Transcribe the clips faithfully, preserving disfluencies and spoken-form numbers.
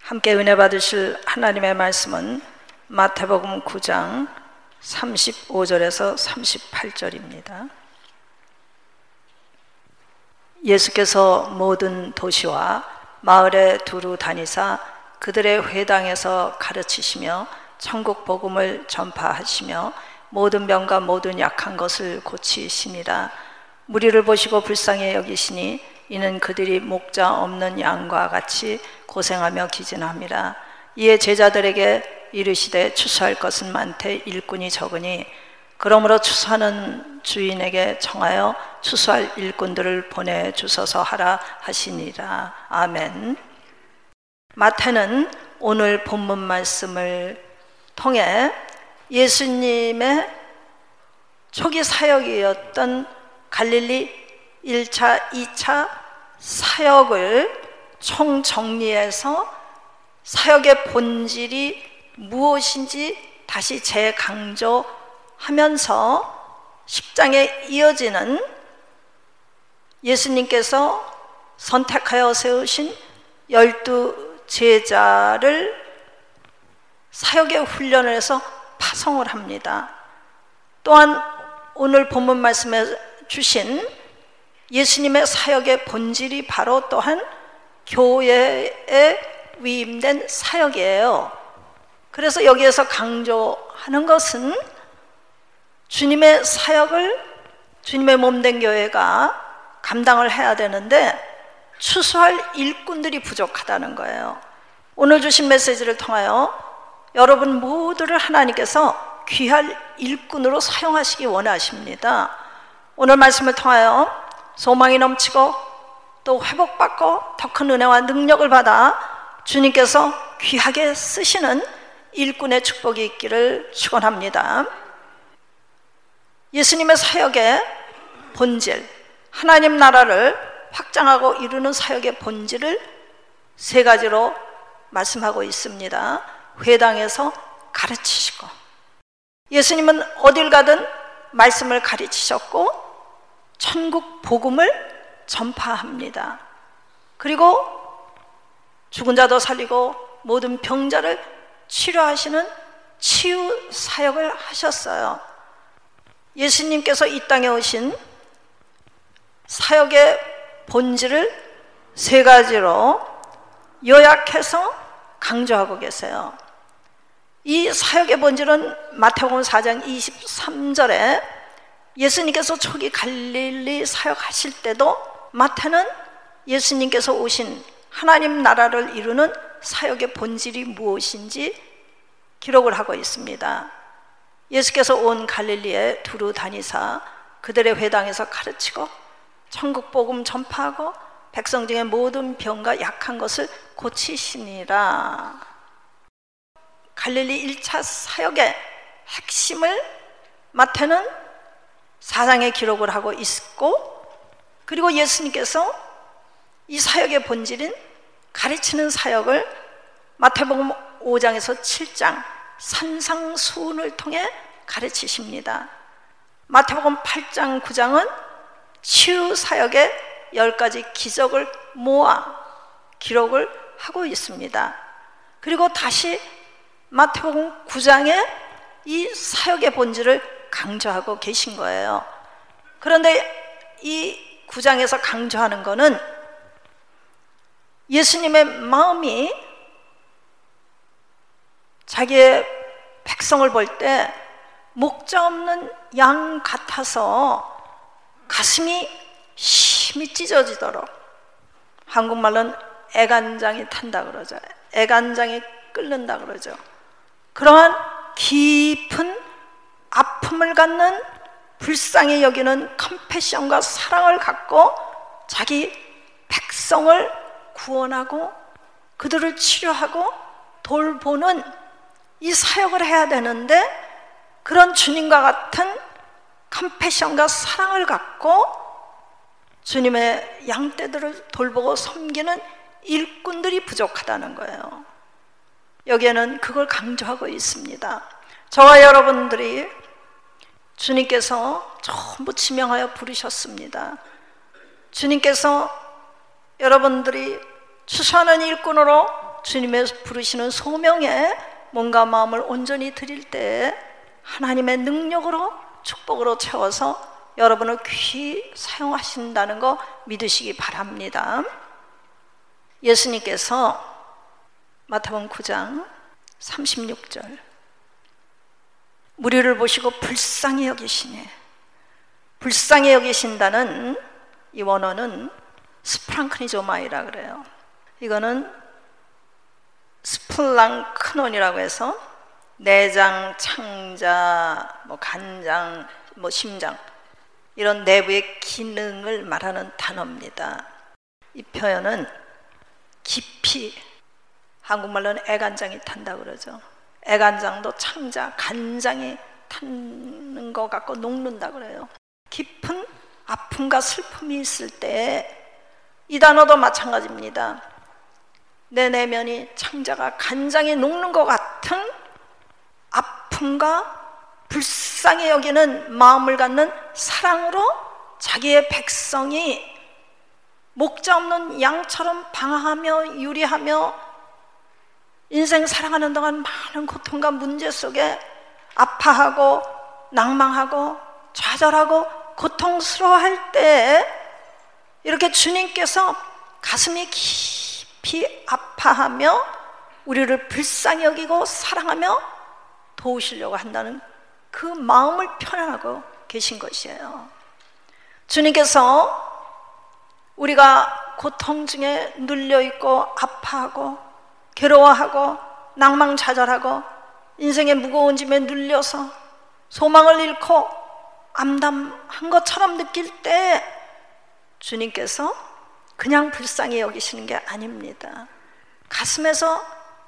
함께 은혜 받으실 하나님의 말씀은 마태복음 구 장 삼십오 절에서 삼십팔 절입니다. 예수께서 모든 도시와 마을에 두루 다니사 그들의 회당에서 가르치시며 천국 복음을 전파하시며 모든 병과 모든 약한 것을 고치시니라. 무리를 보시고 불쌍히 여기시니 이는 그들이 목자 없는 양과 같이 고생하며 기진함이라. 이에 제자들에게 이르시되 추수할 것은 많되 일꾼이 적으니 그러므로 추수하는 주인에게 청하여 추수할 일꾼들을 보내주소서 하라 하시니라. 아멘. 마태는 오늘 본문 말씀을 통해 예수님의 초기 사역이었던 갈릴리 일 차, 이 차 사역을 총정리해서 사역의 본질이 무엇인지 다시 재강조하면서 십 장에 이어지는 예수님께서 선택하여 세우신 열두 제자를 사역의 훈련을 해서 파송을 합니다. 또한 오늘 본문 말씀에 주신 예수님의 사역의 본질이 바로 또한 교회에 위임된 사역이에요. 그래서 여기에서 강조하는 것은 주님의 사역을 주님의 몸된 교회가 감당을 해야 되는데 추수할 일꾼들이 부족하다는 거예요. 오늘 주신 메시지를 통하여 여러분 모두를 하나님께서 귀할 일꾼으로 사용하시기 원하십니다. 오늘 말씀을 통하여 소망이 넘치고 또 회복받고 더 큰 은혜와 능력을 받아 주님께서 귀하게 쓰시는 일꾼의 축복이 있기를 축원합니다. 예수님의 사역의 본질, 하나님 나라를 확장하고 이루는 사역의 본질을 세 가지로 말씀하고 있습니다. 회당에서 가르치시고, 예수님은 어딜 가든 말씀을 가르치셨고 천국 복음을 전파합니다. 그리고 죽은 자도 살리고 모든 병자를 치료하시는 치유 사역을 하셨어요. 예수님께서 이 땅에 오신 사역의 본질을 세 가지로 요약해서 강조하고 계세요. 이 사역의 본질은 마태복음 사 장 이십삼 절에 예수님께서 초기 갈릴리 사역하실 때도 마태는 예수님께서 오신 하나님 나라를 이루는 사역의 본질이 무엇인지 기록을 하고 있습니다. 예수께서 온 갈릴리에 두루 다니사 그들의 회당에서 가르치고 천국 복음 전파하고 백성 중에 모든 병과 약한 것을 고치시니라. 갈릴리 일 차 사역의 핵심을 마태는 사 장에 기록을 하고 있고, 그리고 예수님께서 이 사역의 본질인 가르치는 사역을 마태복음 오 장에서 칠 장 산상수훈을 통해 가르치십니다. 마태복음 팔 장 구 장은 치유 사역의 열 가지 기적을 모아 기록을 하고 있습니다. 그리고 다시 마태복음 구 장에 이 사역의 본질을 강조하고 계신 거예요. 그런데 이 구 장에서 강조하는 것은 예수님의 마음이 자기의 백성을 볼 때 목자 없는 양 같아서 가슴이 심히 찢어지도록, 한국말로는 애간장이 탄다 그러죠. 애간장이 끓는다 그러죠. 그러한 깊은 아픔을 갖는, 불쌍히 여기는 컴패션과 사랑을 갖고 자기 백성을 구원하고 그들을 치료하고 돌보는 이 사역을 해야 되는데, 그런 주님과 같은 컴패션과 사랑을 갖고 주님의 양떼들을 돌보고 섬기는 일꾼들이 부족하다는 거예요. 여기에는 그걸 강조하고 있습니다. 저와 여러분들이 주님께서 전부 지명하여 부르셨습니다. 주님께서 여러분들이 추수하는 일꾼으로 주님의 부르시는 소명에 몸과 마음을 온전히 드릴 때 하나님의 능력으로 축복으로 채워서 여러분을 귀히 사용하신다는 거 믿으시기 바랍니다. 예수님께서 마태복음 구 장 삼십육 절 무리를 보시고 불쌍히 여기시네. 불쌍히 여기신다는 이 원어는 스프랑크니조마이라 그래요. 이거는 스플랑크논이라고 해서 내장, 창자, 뭐 간장, 뭐 심장 이런 내부의 기능을 말하는 단어입니다. 이 표현은 깊이, 한국말로는 애간장이 탄다고 그러죠. 애간장도 창자, 간장이 타는 것 같고 녹는다 그래요. 깊은 아픔과 슬픔이 있을 때 이 단어도 마찬가지입니다. 내 내면이 창자가 간장이 녹는 것 같은 아픔과 불쌍히 여기는 마음을 갖는 사랑으로 자기의 백성이 목자 없는 양처럼 방황하며 유리하며 인생 살아가는 동안 많은 고통과 문제 속에 아파하고 낭망하고 좌절하고 고통스러워할 때 이렇게 주님께서 가슴이 깊이 아파하며 우리를 불쌍히 여기고 사랑하며 도우시려고 한다는 그 마음을 표현하고 계신 것이에요. 주님께서 우리가 고통 중에 눌려있고 아파하고 괴로워하고 낭망좌절하고 인생의 무거운 짐에 눌려서 소망을 잃고 암담한 것처럼 느낄 때 주님께서 그냥 불쌍히 여기시는 게 아닙니다. 가슴에서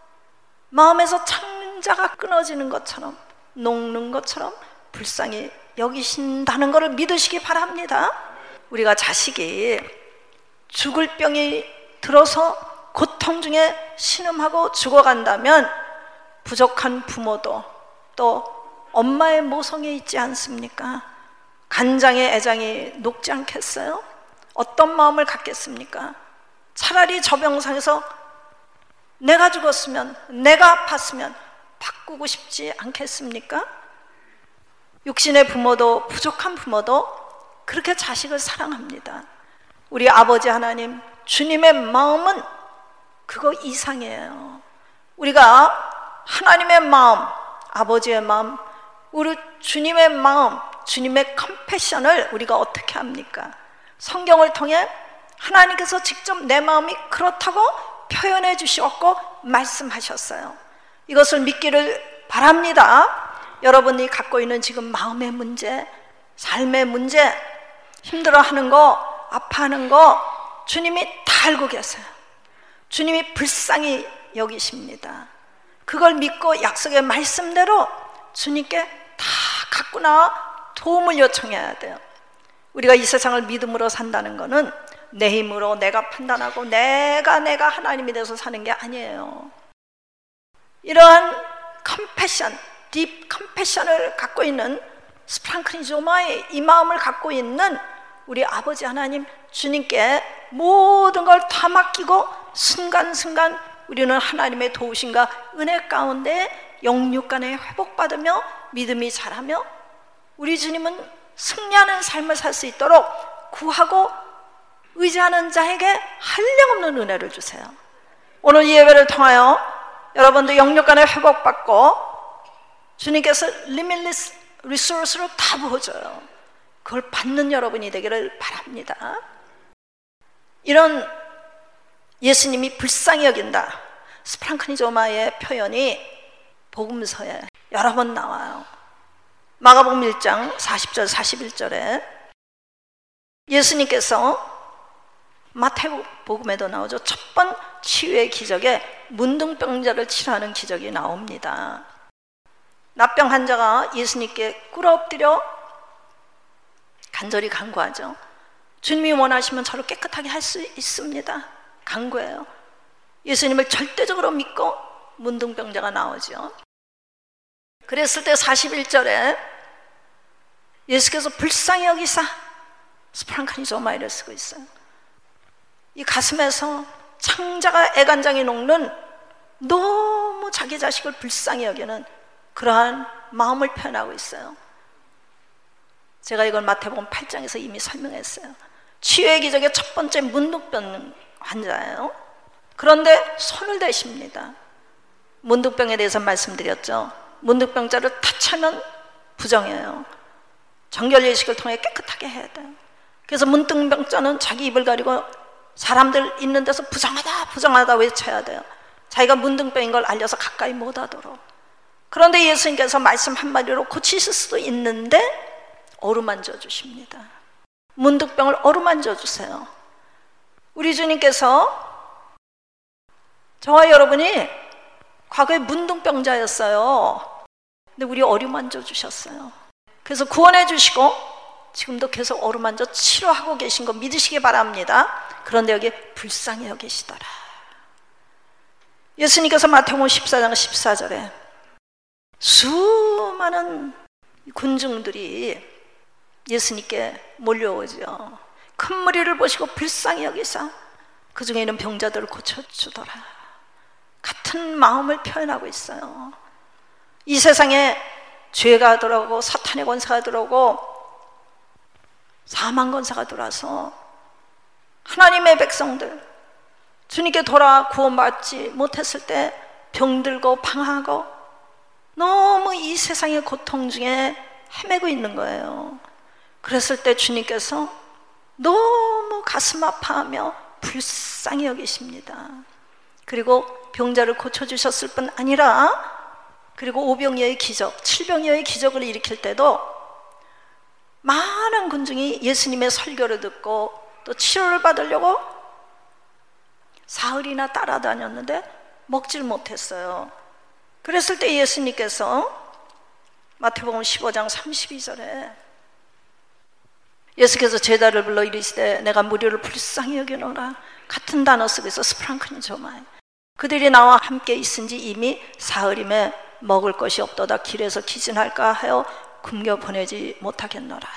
마음에서 창자가 끊어지는 것처럼 녹는 것처럼 불쌍히 여기신다는 것을 믿으시기 바랍니다. 우리가 자식이 죽을 병이 들어서 고통 중에 신음하고 죽어간다면 부족한 부모도 또 엄마의 모성에 있지 않습니까? 간장의 애장이 녹지 않겠어요? 어떤 마음을 갖겠습니까? 차라리 저 병상에서 내가 죽었으면, 내가 아팠으면 바꾸고 싶지 않겠습니까? 육신의 부모도, 부족한 부모도 그렇게 자식을 사랑합니다. 우리 아버지 하나님, 주님의 마음은 그거 이상이에요. 우리가 하나님의 마음, 아버지의 마음, 우리 주님의 마음, 주님의 컴패션을 우리가 어떻게 합니까? 성경을 통해 하나님께서 직접 내 마음이 그렇다고 표현해 주셨고 말씀하셨어요. 이것을 믿기를 바랍니다. 여러분이 갖고 있는 지금 마음의 문제, 삶의 문제, 힘들어하는 거, 아파하는 거 주님이 다 알고 계세요. 주님이 불쌍히 여기십니다. 그걸 믿고 약속의 말씀대로 주님께 다 갖고 나와 도움을 요청해야 돼요. 우리가 이 세상을 믿음으로 산다는 것은 내 힘으로 내가 판단하고 내가 내가 하나님이 돼서 사는 게 아니에요. 이러한 컴패션, 딥 컴패션을 갖고 있는 스프랑크니조마의 이 마음을 갖고 있는 우리 아버지 하나님 주님께 모든 걸 다 맡기고 순간순간 우리는 하나님의 도우심과 은혜 가운데 영육간에 회복받으며 믿음이 자라며 우리 주님은 승리하는 삶을 살 수 있도록 구하고 의지하는 자에게 한량없는 은혜를 주세요. 오늘 이 예배를 통하여 여러분도 영육간에 회복받고 주님께서 리밀리스 리소스로 다 부어줘요. 그걸 받는 여러분이 되기를 바랍니다. 이런 예수님이 불쌍히 여긴다, 스프랑크니조마의 표현이 복음서에 여러 번 나와요. 마가복음 일 장 사십 절 사십일 절에 예수님께서 마태복음에도 나오죠. 첫 번 치유의 기적에 문둥병자를 치료하는 기적이 나옵니다. 납병 환자가 예수님께 꿇어 엎드려 간절히 간구하죠. 주님이 원하시면 저를 깨끗하게 할 수 있습니다. 간구해요. 예수님을 절대적으로 믿고 문둥병자가 나오죠. 그랬을 때 사십일 절에 예수께서 불쌍히 여기사 스프랑크니조마이를 쓰고 있어요. 이 가슴에서 창자가 애간장이 녹는 너무 자기 자식을 불쌍히 여기는 그러한 마음을 표현하고 있어요. 제가 이걸 마태복음 팔 장에서 이미 설명했어요. 치유의 기적의 첫 번째 문둥병 환자예요. 그런데 손을 대십니다. 문둥병에 대해서 말씀드렸죠. 문둥병자를 타치하면 부정해요. 정결 예식을 통해 깨끗하게 해야 돼요. 그래서 문둥병자는 자기 입을 가리고 사람들 있는 데서 부정하다 부정하다 외쳐야 돼요. 자기가 문둥병인 걸 알려서 가까이 못 하도록. 그런데 예수님께서 말씀 한마디로 고치실 수도 있는데 어루만져 주십니다. 문둥병을 어루만져 주세요. 우리 주님께서 저와 여러분이 과거에 문둥병자였어요. 근데 우리 어루만져 주셨어요. 그래서 구원해 주시고 지금도 계속 어루만져 치료하고 계신 거 믿으시기 바랍니다. 그런데 여기 불쌍히 여기시더라. 예수님께서 마태복음 십사 장 십사 절에 수많은 군중들이 예수님께 몰려오죠. 큰 무리를 보시고 불쌍히 여기사 그 중에 있는 병자들을 고쳐주더라. 같은 마음을 표현하고 있어요. 이 세상에 죄가 들어오고 사탄의 권세가 들어오고 사망 권세가 들어와서 하나님의 백성들 주님께 돌아 구원받지 못했을 때 병들고 방황하고 너무 이 세상의 고통 중에 헤매고 있는 거예요. 그랬을 때 주님께서 너무 가슴 아파하며 불쌍히 여기십니다. 그리고 병자를 고쳐주셨을 뿐 아니라 그리고 오병이어의 기적, 칠병이어의 기적을 일으킬 때도 많은 군중이 예수님의 설교를 듣고 또 치료를 받으려고 사흘이나 따라다녔는데 먹질 못했어요. 그랬을 때 예수님께서 마태복음 십오 장 삼십이 절에 예수께서 제자를 불러 이르시되 내가 무리를 불쌍히 여기노라. 같은 단어 쓰고 있어. 스프랑크니조마이. 그들이 나와 함께 있은지 이미 사흘임에 먹을 것이 없도다. 길에서 기진할까 하여 굶겨 보내지 못하겠노라.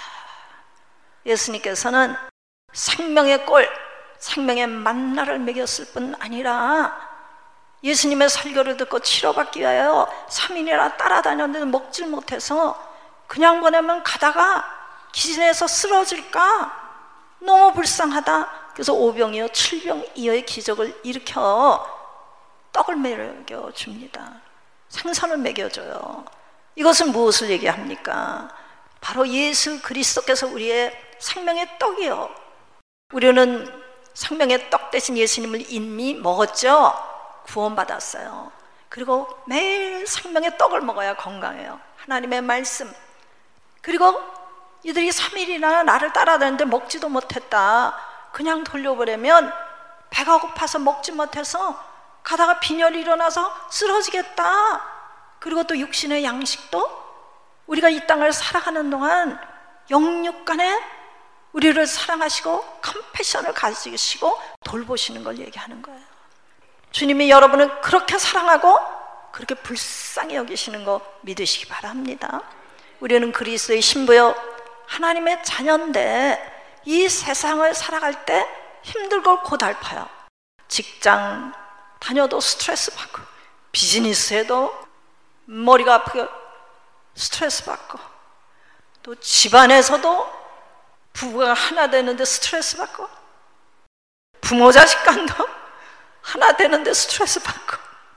예수님께서는 생명의 꼴, 생명의 만나를 먹였을 뿐 아니라 예수님의 설교를 듣고 치료받기 위하여 삼 일이나 따라다녔는데 먹질 못해서 그냥 보내면 가다가 기진해서 쓰러질까 너무 불쌍하다. 그래서 오병이어 칠병이어의 기적을 일으켜 떡을 먹여줍니다. 생선을 먹여줘요. 이것은 무엇을 얘기합니까? 바로 예수 그리스도께서 우리의 생명의 떡이요. 우리는 생명의 떡 대신 예수님을 이미 먹었죠. 구원받았어요. 그리고 매일 생명의 떡을 먹어야 건강해요. 하나님의 말씀. 그리고 이들이 삼 일이나 나를 따라다녔는데 먹지도 못했다. 그냥 돌려보내면 배가 고파서 먹지 못해서 가다가 빈혈이 일어나서 쓰러지겠다. 그리고 또 육신의 양식도 우리가 이 땅을 살아가는 동안 영육간에 우리를 사랑하시고 컴패션을 가지시고 돌보시는 걸 얘기하는 거예요. 주님이 여러분을 그렇게 사랑하고 그렇게 불쌍히 여기시는 거 믿으시기 바랍니다. 우리는 그리스도의 신부요 하나님의 자녀인데 이 세상을 살아갈 때 힘들고 고달파요. 직장 다녀도 스트레스 받고 비즈니스에도 머리가 아프고 스트레스 받고 또 집안에서도 부부가 하나 되는데 스트레스 받고 부모 자식 간도 하나 되는데 스트레스 받고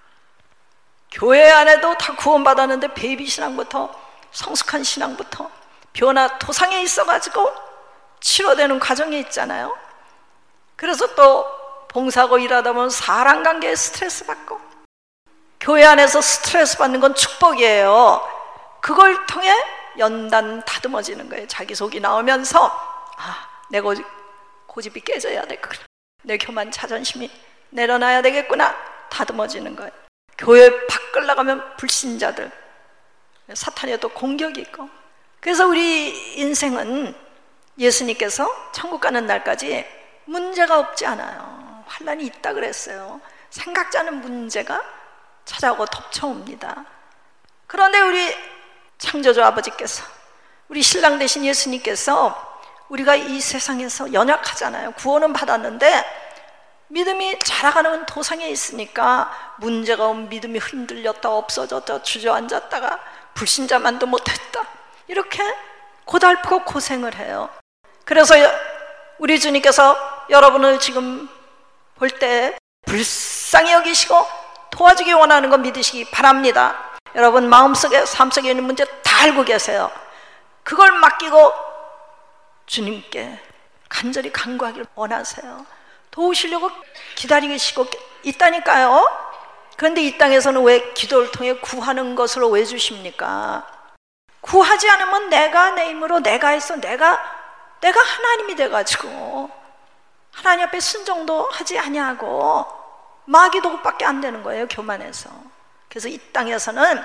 교회 안에도 다 구원받았는데 베이비 신앙부터 성숙한 신앙부터 변화 토상에 있어가지고 치료되는 과정이 있잖아요. 그래서 또 봉사하고 일하다 보면 사람 관계에 스트레스 받고 교회 안에서 스트레스 받는 건 축복이에요. 그걸 통해 연단 다듬어지는 거예요. 자기 속이 나오면서 아, 내 고집, 고집이 깨져야 되겠구나. 내 교만 자존심이 내려놔야 되겠구나. 다듬어지는 거예요. 교회 밖을 나가면 불신자들 사탄의 또 공격이 있고 그래서 우리 인생은 예수님께서 천국 가는 날까지 문제가 없지 않아요. 환난이 있다 그랬어요. 생각지 않은 문제가 찾아오고 덮쳐옵니다. 그런데 우리 창조주 아버지께서 우리 신랑 되신 예수님께서 우리가 이 세상에서 연약하잖아요. 구원은 받았는데 믿음이 자라가는 도상에 있으니까 문제가 온 믿음이 흔들렸다 없어졌다 주저앉았다가 불신자만도 못했다 이렇게 고달프고 고생을 해요. 그래서 우리 주님께서 여러분을 지금 볼 때 불쌍히 여기시고 도와주기 원하는 거 믿으시기 바랍니다. 여러분 마음속에 삶속에 있는 문제 다 알고 계세요. 그걸 맡기고 주님께 간절히 간구하기를 원하세요. 도우시려고 기다리시고 있다니까요. 그런데 이 땅에서는 왜 기도를 통해 구하는 것으로 왜 주십니까? 구하지 않으면 내가 내 힘으로 내가 해서 내가 내가 하나님이 돼가지고 하나님 앞에 순종도 하지 아니하고 마귀도밖에 안 되는 거예요, 교만해서. 그래서 이 땅에서는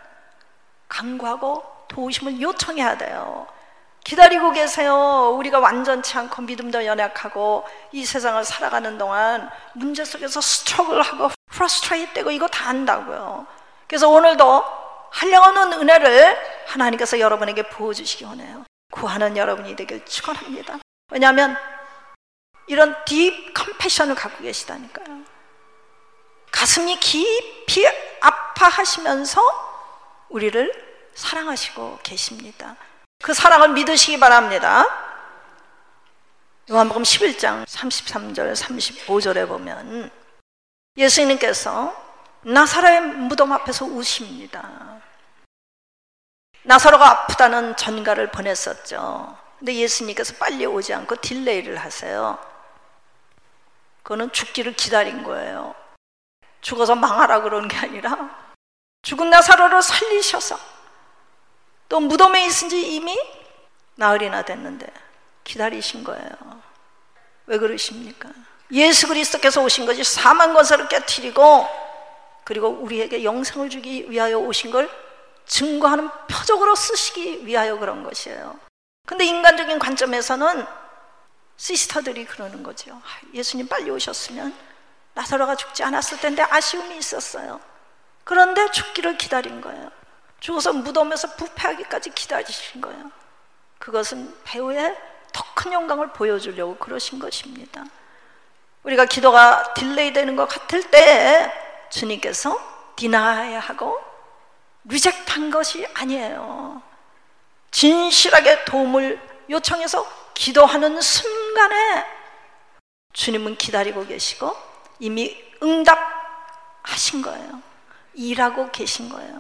간구하고 도우심을 요청해야 돼요. 기다리고 계세요. 우리가 완전치 않고 믿음도 연약하고 이 세상을 살아가는 동안 문제 속에서 스트러글하고 프러스트레이트 되고 이거 다 한다고요. 그래서 오늘도 한량없는 은혜를 하나님께서 여러분에게 부어주시기 원해요. 구하는 여러분이 되길 축원합니다. 왜냐하면 이런 딥 컴패션을 갖고 계시다니까요. 가슴이 깊이 아파하시면서 우리를 사랑하시고 계십니다. 그 사랑을 믿으시기 바랍니다. 요한복음 십일 장 삼십삼 절 삼십오 절에 보면 예수님께서 나사로의 무덤 앞에서 우십니다. 나사로가 아프다는 전가를 보냈었죠. 근데 예수님께서 빨리 오지 않고 딜레이를 하세요. 그거는 죽기를 기다린 거예요. 죽어서 망하라 그런 게 아니라 죽은 나사로를 살리셔서 또 무덤에 있은 지 이미 나흘이나 됐는데 기다리신 거예요. 왜 그러십니까? 예수 그리스도께서 오신 것이 사망 권세를 깨트리고 그리고 우리에게 영생을 주기 위하여 오신 걸 증거하는 표적으로 쓰시기 위하여 그런 것이에요. 근데 인간적인 관점에서는 시스터들이 그러는 거죠. 예수님 빨리 오셨으면 나사로가 죽지 않았을 텐데 아쉬움이 있었어요. 그런데 죽기를 기다린 거예요. 죽어서 무덤에서 부패하기까지 기다리신 거예요. 그것은 배후에 더 큰 영광을 보여주려고 그러신 것입니다. 우리가 기도가 딜레이 되는 것 같을 때 주님께서 디나이하고 리젝트한 것이 아니에요. 진실하게 도움을 요청해서 기도하는 순간에 주님은 기다리고 계시고 이미 응답하신 거예요. 일하고 계신 거예요.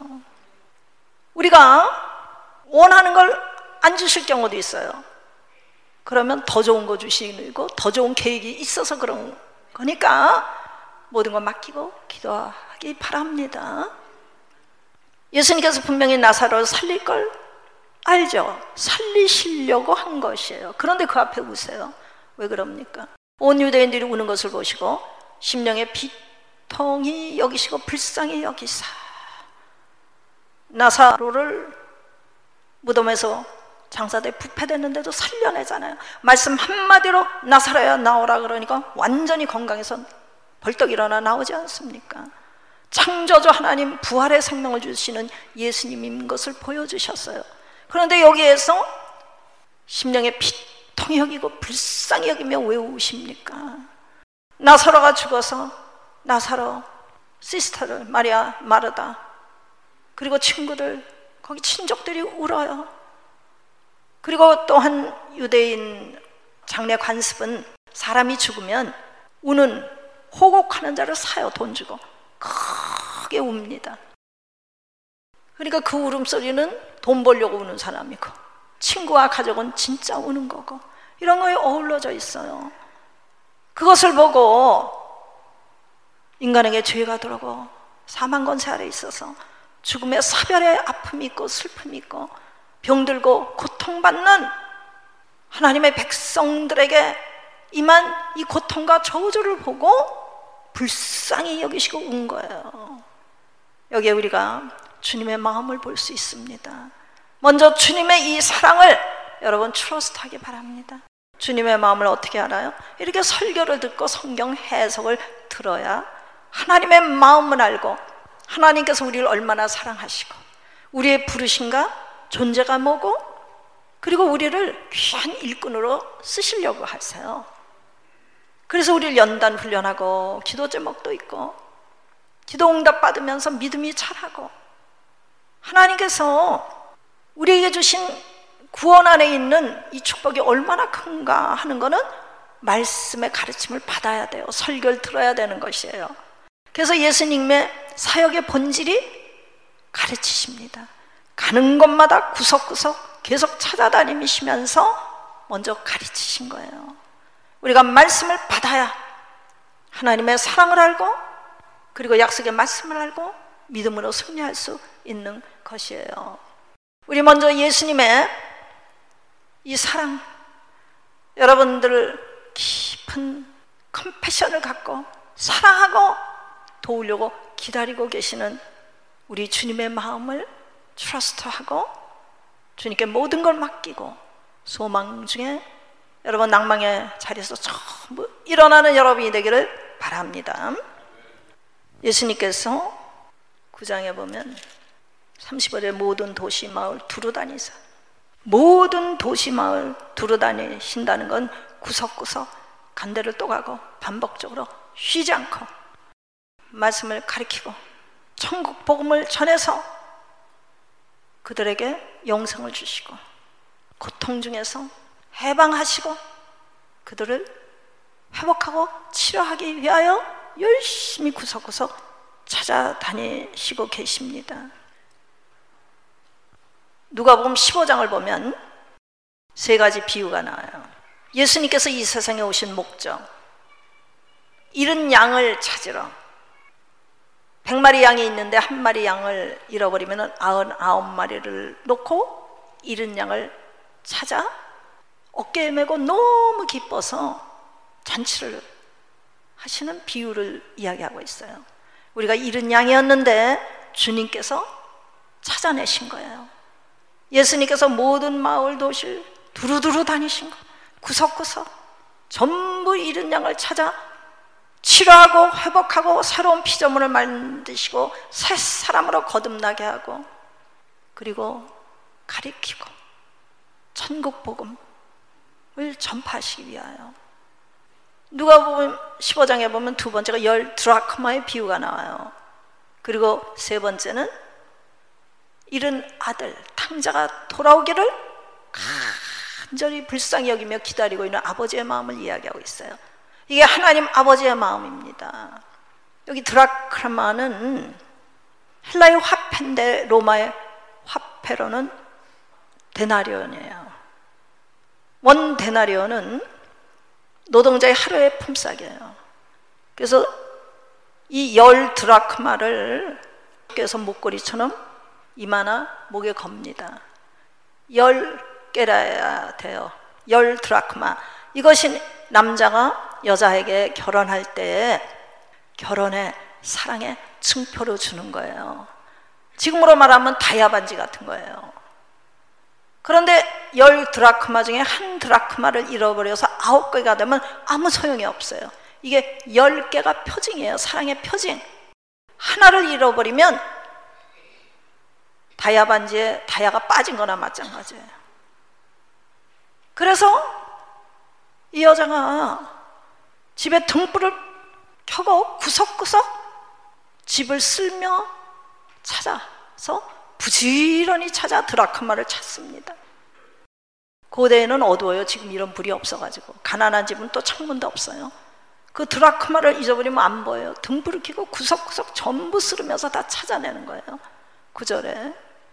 우리가 원하는 걸 안 주실 경우도 있어요. 그러면 더 좋은 거 주시고 더 좋은 계획이 있어서 그런 거니까 모든 걸 맡기고 기도하기 바랍니다. 예수님께서 분명히 나사로를 살릴 걸 알죠? 살리시려고 한 것이에요. 그런데 그 앞에 우세요. 왜 그럽니까? 온 유대인들이 우는 것을 보시고 심령의 비통히 여기시고 불쌍히 여기사 나사로를 무덤에서 장사돼 부패됐는데도 살려내잖아요. 말씀 한마디로 나사로야 나오라 그러니까 완전히 건강해서 벌떡 일어나 나오지 않습니까? 창조주 하나님 부활의 생명을 주시는 예수님인 것을 보여주셨어요. 그런데 여기에서 심령의 피통이 여기고 불쌍히 여기며 왜 우십니까? 나사로가 죽어서 나사로 시스터를 마리아 마르다 그리고 친구들 거기 친족들이 울어요. 그리고 또한 유대인 장례 관습은 사람이 죽으면 우는 호곡하는 자를 사요. 돈 주고 크게 웁니다. 그러니까 그 울음소리는 돈 벌려고 우는 사람이고 친구와 가족은 진짜 우는 거고 이런 거에 어우러져 있어요. 그것을 보고 인간에게 죄가 들어오고 사망권세 아래 있어서 죽음의 사별의 아픔이 있고 슬픔이 있고 병들고 고통받는 하나님의 백성들에게 임한 이 고통과 저주를 보고 불쌍히 여기시고 운 거예요. 여기에 우리가 주님의 마음을 볼 수 있습니다. 먼저 주님의 이 사랑을 여러분 트러스트하기 바랍니다. 주님의 마음을 어떻게 알아요? 이렇게 설교를 듣고 성경 해석을 들어야 하나님의 마음을 알고 하나님께서 우리를 얼마나 사랑하시고 우리의 부르심과 존재가 뭐고 그리고 우리를 귀한 일꾼으로 쓰시려고 하세요. 그래서 우리를 연단 훈련하고 기도 제목도 있고 기도 응답 받으면서 믿음이 자라고, 하나님께서 우리에게 주신 구원 안에 있는 이 축복이 얼마나 큰가 하는 것은 말씀의 가르침을 받아야 돼요. 설교를 들어야 되는 것이에요. 그래서 예수님의 사역의 본질이 가르치십니다. 가는 곳마다 구석구석 계속 찾아다니시면서 먼저 가르치신 거예요. 우리가 말씀을 받아야 하나님의 사랑을 알고, 그리고 약속의 말씀을 알고 믿음으로 승리할 수 있는 것이에요. 우리 먼저 예수님의 이 사랑, 여러분들을 깊은 컴패션을 갖고 사랑하고 도우려고 기다리고 계시는 우리 주님의 마음을 트러스트하고 주님께 모든 걸 맡기고, 소망 중에 여러분 낭망의 자리에서 전부 일어나는 여러분이 되기를 바랍니다. 예수님께서 구 장에 보면 삼십 절에 모든 도시 마을 두루 다니사, 모든 도시 마을 두루 다니신다는 건 구석구석 간 데를 또 가고 반복적으로 쉬지 않고 말씀을 가르치고 천국 복음을 전해서 그들에게 영생을 주시고 고통 중에서 해방하시고 그들을 회복하고 치료하기 위하여 열심히 구석구석 찾아다니시고 계십니다. 누가복음 십오 장을 보면 세 가지 비유가 나와요. 예수님께서 이 세상에 오신 목적, 잃은 양을 찾으러. 백 마리 양이 있는데 한 마리 양을 잃어버리면 아흔아홉 마리를 놓고 잃은 양을 찾아 어깨에 메고 너무 기뻐서 잔치를 하시는 비유를 이야기하고 있어요. 우리가 잃은 양이었는데 주님께서 찾아내신 거예요. 예수님께서 모든 마을 도시를 두루두루 다니신 거, 구석구석 전부 잃은 양을 찾아 치료하고 회복하고 새로운 피조물을 만드시고 새 사람으로 거듭나게 하고, 그리고 가리키고 천국 복음을 전파하시기 위하여. 누가복음 십오 장에 보면 두 번째가 열 드라크마의 비유가 나와요. 그리고 세 번째는 잃은 아들 탕자가 돌아오기를 간절히 불쌍히 여기며 기다리고 있는 아버지의 마음을 이야기하고 있어요. 이게 하나님 아버지의 마음입니다. 여기 드라크마는 헬라의 화폐인데 로마의 화폐로는 데나리온이에요. 원 데나리온은 노동자의 하루의 품삯이에요. 그래서 이 열 드라크마를 껴서 목걸이처럼 이마나 목에 겁니다. 열 개라야 돼요. 열 드라크마. 이것이 남자가 여자에게 결혼할 때 결혼의 사랑의 증표로 주는 거예요. 지금으로 말하면 다이아 반지 같은 거예요. 그런데 열 드라크마 중에 한 드라크마를 잃어버려서 아홉 개가 되면 아무 소용이 없어요. 이게 열 개가 표징이에요. 사랑의 표징. 하나를 잃어버리면 다이아 반지에 다이아가 빠진 거나 마찬가지예요. 그래서 이 여자가 집에 등불을 켜고 구석구석 집을 쓸며 찾아서 부지런히 찾아 드라크마를 찾습니다. 고대에는 어두워요. 지금 이런 불이 없어가지고. 가난한 집은 또 창문도 없어요. 그 드라크마를 잊어버리면 안 보여요. 등불을 켜고 구석구석 전부 쓸으면서 다 찾아내는 거예요. 구절에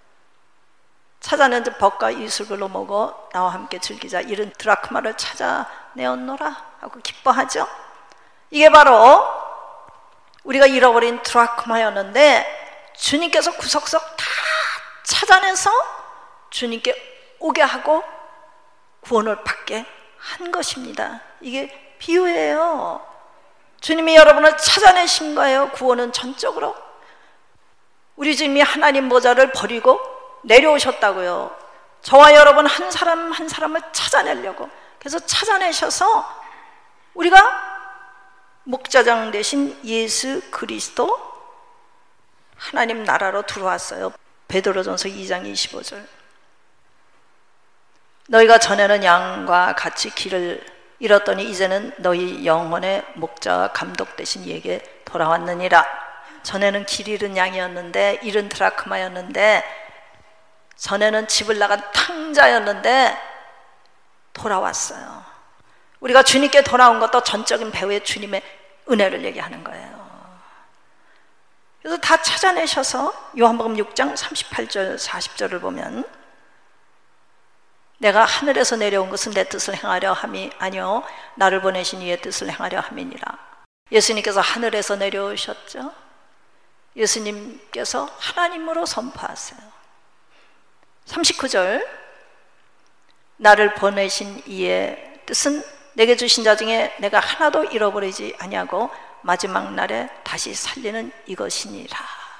찾아낸 법과 이슬글로 먹어 나와 함께 즐기자. 이른 드라크마를 찾아내었노라 하고 기뻐하죠. 이게 바로 우리가 잃어버린 드라크마였는데 주님께서 구석구석 다 찾아내서 주님께 오게 하고 구원을 받게 한 것입니다. 이게 비유예요. 주님이 여러분을 찾아내신 거예요. 구원은 전적으로. 우리 주님이 하나님 보좌를 버리고 내려오셨다고요. 저와 여러분 한 사람 한 사람을 찾아내려고. 그래서 찾아내셔서 우리가 목자장 되신 예수 그리스도 하나님 나라로 들어왔어요. 베드로전서 이 장 이십오 절. 너희가 전에는 양과 같이 길을 잃었더니 이제는 너희 영혼의 목자와 감독 되신 이에게 돌아왔느니라. 전에는 길 잃은 양이었는데, 잃은 드라크마였는데, 전에는 집을 나간 탕자였는데 돌아왔어요. 우리가 주님께 돌아온 것도 전적인 배후의 주님의 은혜를 얘기하는 거예요. 그래서 다 찾아내셔서 요한복음 육 장 삼십팔 절 사십 절을 보면, 내가 하늘에서 내려온 것은 내 뜻을 행하려 함이 아니요 나를 보내신 이의 뜻을 행하려 함이니라. 예수님께서 하늘에서 내려오셨죠. 예수님께서 하나님으로 선포하세요. 삼십구 절, 나를 보내신 이의 뜻은 내게 주신 자 중에 내가 하나도 잃어버리지 아니하고 마지막 날에 다시 살리는 이것이니라.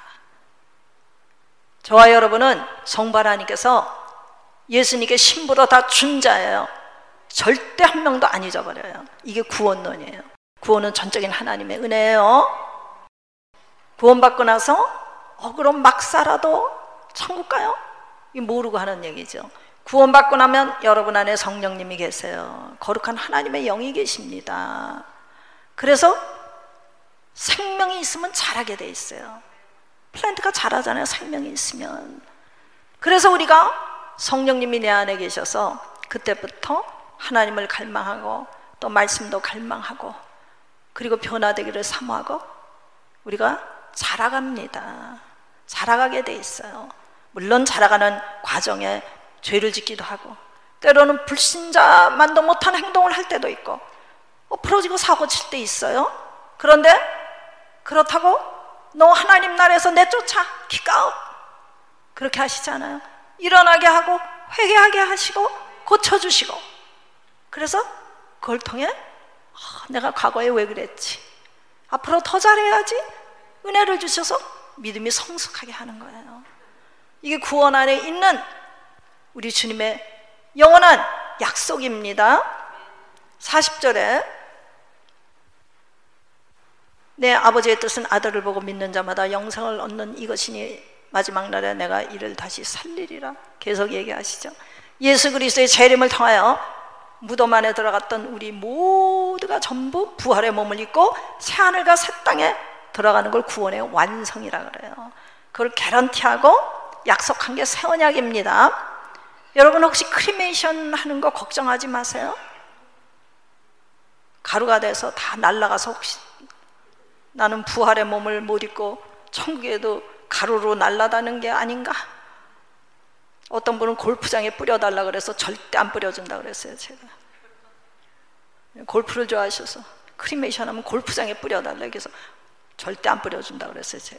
저와 여러분은 성부 하나님께서 예수님께 신부로 다 준 자예요. 절대 한 명도 안 잊어버려요. 이게 구원론이에요. 구원은 전적인 하나님의 은혜예요. 구원받고 나서 어 그럼 막 살아도 천국 가요? 이 모르고 하는 얘기죠. 구원받고 나면 여러분 안에 성령님이 계세요. 거룩한 하나님의 영이 계십니다. 그래서 생명이 있으면 자라게 돼 있어요. 플랜트가 자라잖아요, 생명이 있으면. 그래서 우리가 성령님이 내 안에 계셔서 그때부터 하나님을 갈망하고 또 말씀도 갈망하고 그리고 변화되기를 사모하고 우리가 자라갑니다. 자라가게 돼 있어요. 물론 자라가는 과정에 죄를 짓기도 하고 때로는 불신자만도 못한 행동을 할 때도 있고 엎어지고 사고 칠 때 있어요. 그런데 그렇다고 너 하나님 나라에서 내쫓아 킥아웃 그렇게 하시잖아요. 일어나게 하고 회개하게 하시고 고쳐주시고, 그래서 그걸 통해 아, 내가 과거에 왜 그랬지, 앞으로 더 잘해야지, 은혜를 주셔서 믿음이 성숙하게 하는 거예요. 이게 구원 안에 있는 우리 주님의 영원한 약속입니다. 사십 절에 내 아버지의 뜻은 아들을 보고 믿는 자마다 영생을 얻는 이것이니 마지막 날에 내가 이를 다시 살리리라. 계속 얘기하시죠. 예수 그리스도의 재림을 통하여 무덤 안에 들어갔던 우리 모두가 전부 부활의 몸을 입고 새하늘과 새 땅에 들어가는 걸 구원의 완성이라 그래요. 그걸 개런티하고 약속한 게 새 언약입니다. 여러분 혹시 크리메이션 하는 거 걱정하지 마세요. 가루가 돼서 다 날아가서 혹시 나는 부활의 몸을 못 입고 천국에도 가루로 날아다는 게 아닌가? 어떤 분은 골프장에 뿌려달라 그래서 절대 안 뿌려준다 그랬어요. 제가 골프를 좋아하셔서 크리메이션 하면 골프장에 뿌려달라 그래서 절대 안 뿌려준다 그랬어요. 제가.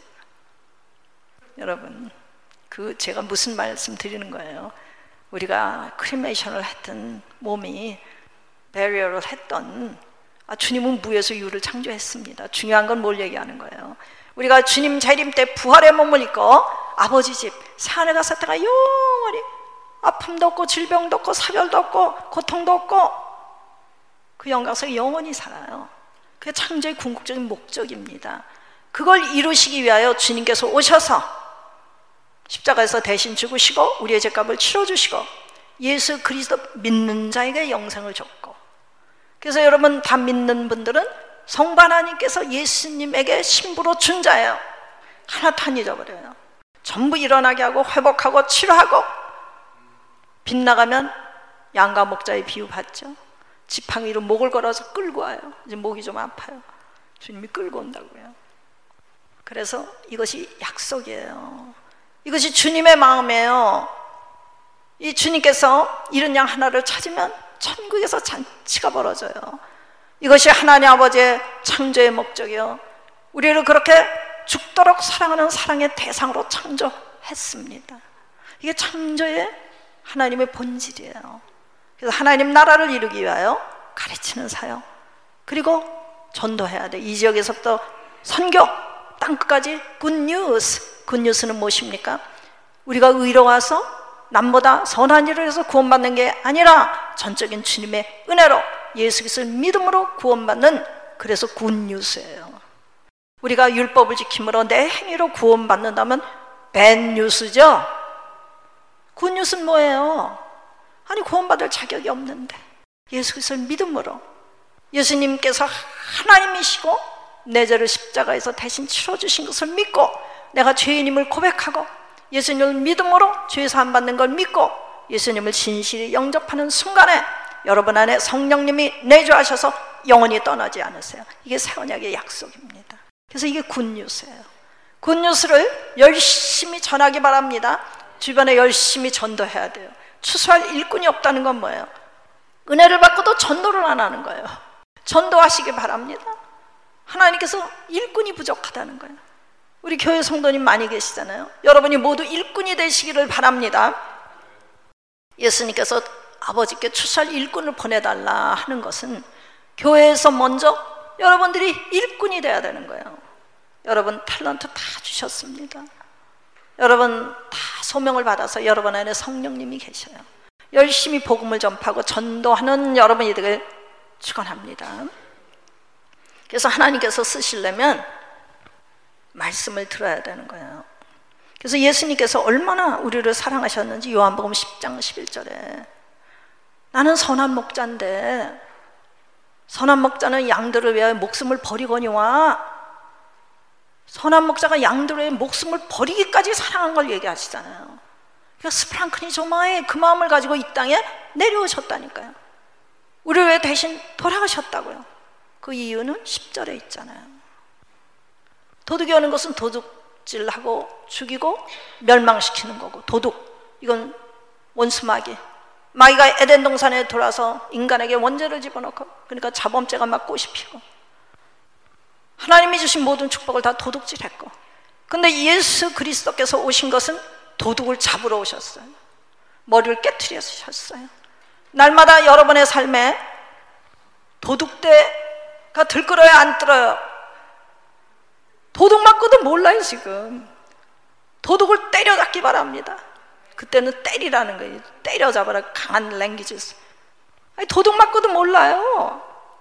여러분 그 제가 무슨 말씀 드리는 거예요. 우리가 크리메이션을 했던 몸이 베리어를 했던 아, 주님은 무에서 유를 창조했습니다. 중요한 건 뭘 얘기하는 거예요. 우리가 주님 재림 때 부활의 몸을 입고 아버지 집 산에 가서 때가 영원히 아픔도 없고 질병도 없고 사별도 없고 고통도 없고 그 영광에서 영원히 살아요. 그게 창조의 궁극적인 목적입니다. 그걸 이루시기 위하여 주님께서 오셔서 십자가에서 대신 죽으시고 우리의 죄값을 치러주시고 예수 그리스도 믿는 자에게 영생을 줬고, 그래서 여러분 다 믿는 분들은 성부 하나님께서 예수님에게 신부로 준 자예요. 하나도 안 잊어버려요. 전부 일어나게 하고 회복하고 치료하고, 빗나가면 양과 목자의 비유 봤죠? 지팡이 위로 목을 걸어서 끌고 와요. 이제 목이 좀 아파요. 주님이 끌고 온다고요. 그래서 이것이 약속이에요. 이것이 주님의 마음이에요. 이 주님께서 이른 양 하나를 찾으면 천국에서 잔치가 벌어져요. 이것이 하나님 아버지의 창조의 목적이요, 우리를 그렇게 죽도록 사랑하는 사랑의 대상으로 창조했습니다. 이게 창조의 하나님의 본질이에요. 그래서 하나님 나라를 이루기 위하여 가르치는 사역, 그리고 전도해야 돼. 이 지역에서부터 선교, 땅끝까지 굿뉴스. 굿뉴스는 무엇입니까? 우리가 의로워서 남보다 선한 일을 해서 구원받는 게 아니라 전적인 주님의 은혜로 예수 그리스도를 믿음으로 구원받는, 그래서 굿뉴스예요. 우리가 율법을 지킴으로 내 행위로 구원받는다면 밴뉴스죠. 굿뉴스는 뭐예요? 아니 구원받을 자격이 없는데 예수 그리스도를 믿음으로, 예수님께서 하나님이시고 내 죄를 십자가에서 대신 치러주신 것을 믿고 내가 죄인임을 고백하고 예수님을 믿음으로 죄 사함 받는 걸 믿고 예수님을 진실히 영접하는 순간에 여러분 안에 성령님이 내주하셔서 영원히 떠나지 않으세요. 이게 새 언약의 약속입니다. 그래서 이게 굿뉴스예요. 굿뉴스를 열심히 전하기 바랍니다. 주변에 열심히 전도해야 돼요. 추수할 일꾼이 없다는 건 뭐예요? 은혜를 받고도 전도를 안 하는 거예요. 전도하시기 바랍니다. 하나님께서 일꾼이 부족하다는 거예요. 우리 교회 성도님 많이 계시잖아요. 여러분이 모두 일꾼이 되시기를 바랍니다. 예수님께서 아버지께 추수할 일꾼을 보내달라 하는 것은 교회에서 먼저 여러분들이 일꾼이 돼야 되는 거예요. 여러분 탤런트 다 주셨습니다. 여러분 다 소명을 받아서 여러분 안에 성령님이 계셔요. 열심히 복음을 전파하고 전도하는 여러분이 되길 축원합니다. 그래서 하나님께서 쓰시려면 말씀을 들어야 되는 거예요. 그래서 예수님께서 얼마나 우리를 사랑하셨는지 요한복음 십 장 십일 절에 나는 선한 목자인데 선한 목자는 양들을 위하여 목숨을 버리거니와 선한 목자가 양들을 위해 목숨을 버리기까지 사랑한 걸 얘기하시잖아요. 그러니까 스프랑크니 조마의 그 마음을 가지고 이 땅에 내려오셨다니까요. 우리를 위해 대신 돌아가셨다고요. 그 이유는 십 절에 있잖아요. 도둑이 오는 것은 도둑질하고 죽이고 멸망시키는 거고, 도둑 이건 원수마귀. 마귀가 에덴 동산에 돌아서 인간에게 원죄를 집어넣고, 그러니까 자범죄가 막 꽃이 피고 하나님이 주신 모든 축복을 다 도둑질했고, 근데 예수 그리스도께서 오신 것은 도둑을 잡으러 오셨어요. 머리를 깨트리셨어요. 날마다 여러분의 삶에 도둑대가 들끓어요, 안 들어요? 도둑 맞고도 몰라요. 지금 도둑을 때려잡기 바랍니다. 그때는 때리라는 거예요. 때려잡아라. 강한 랭귀지. 아니, 도둑 맞고도 몰라요.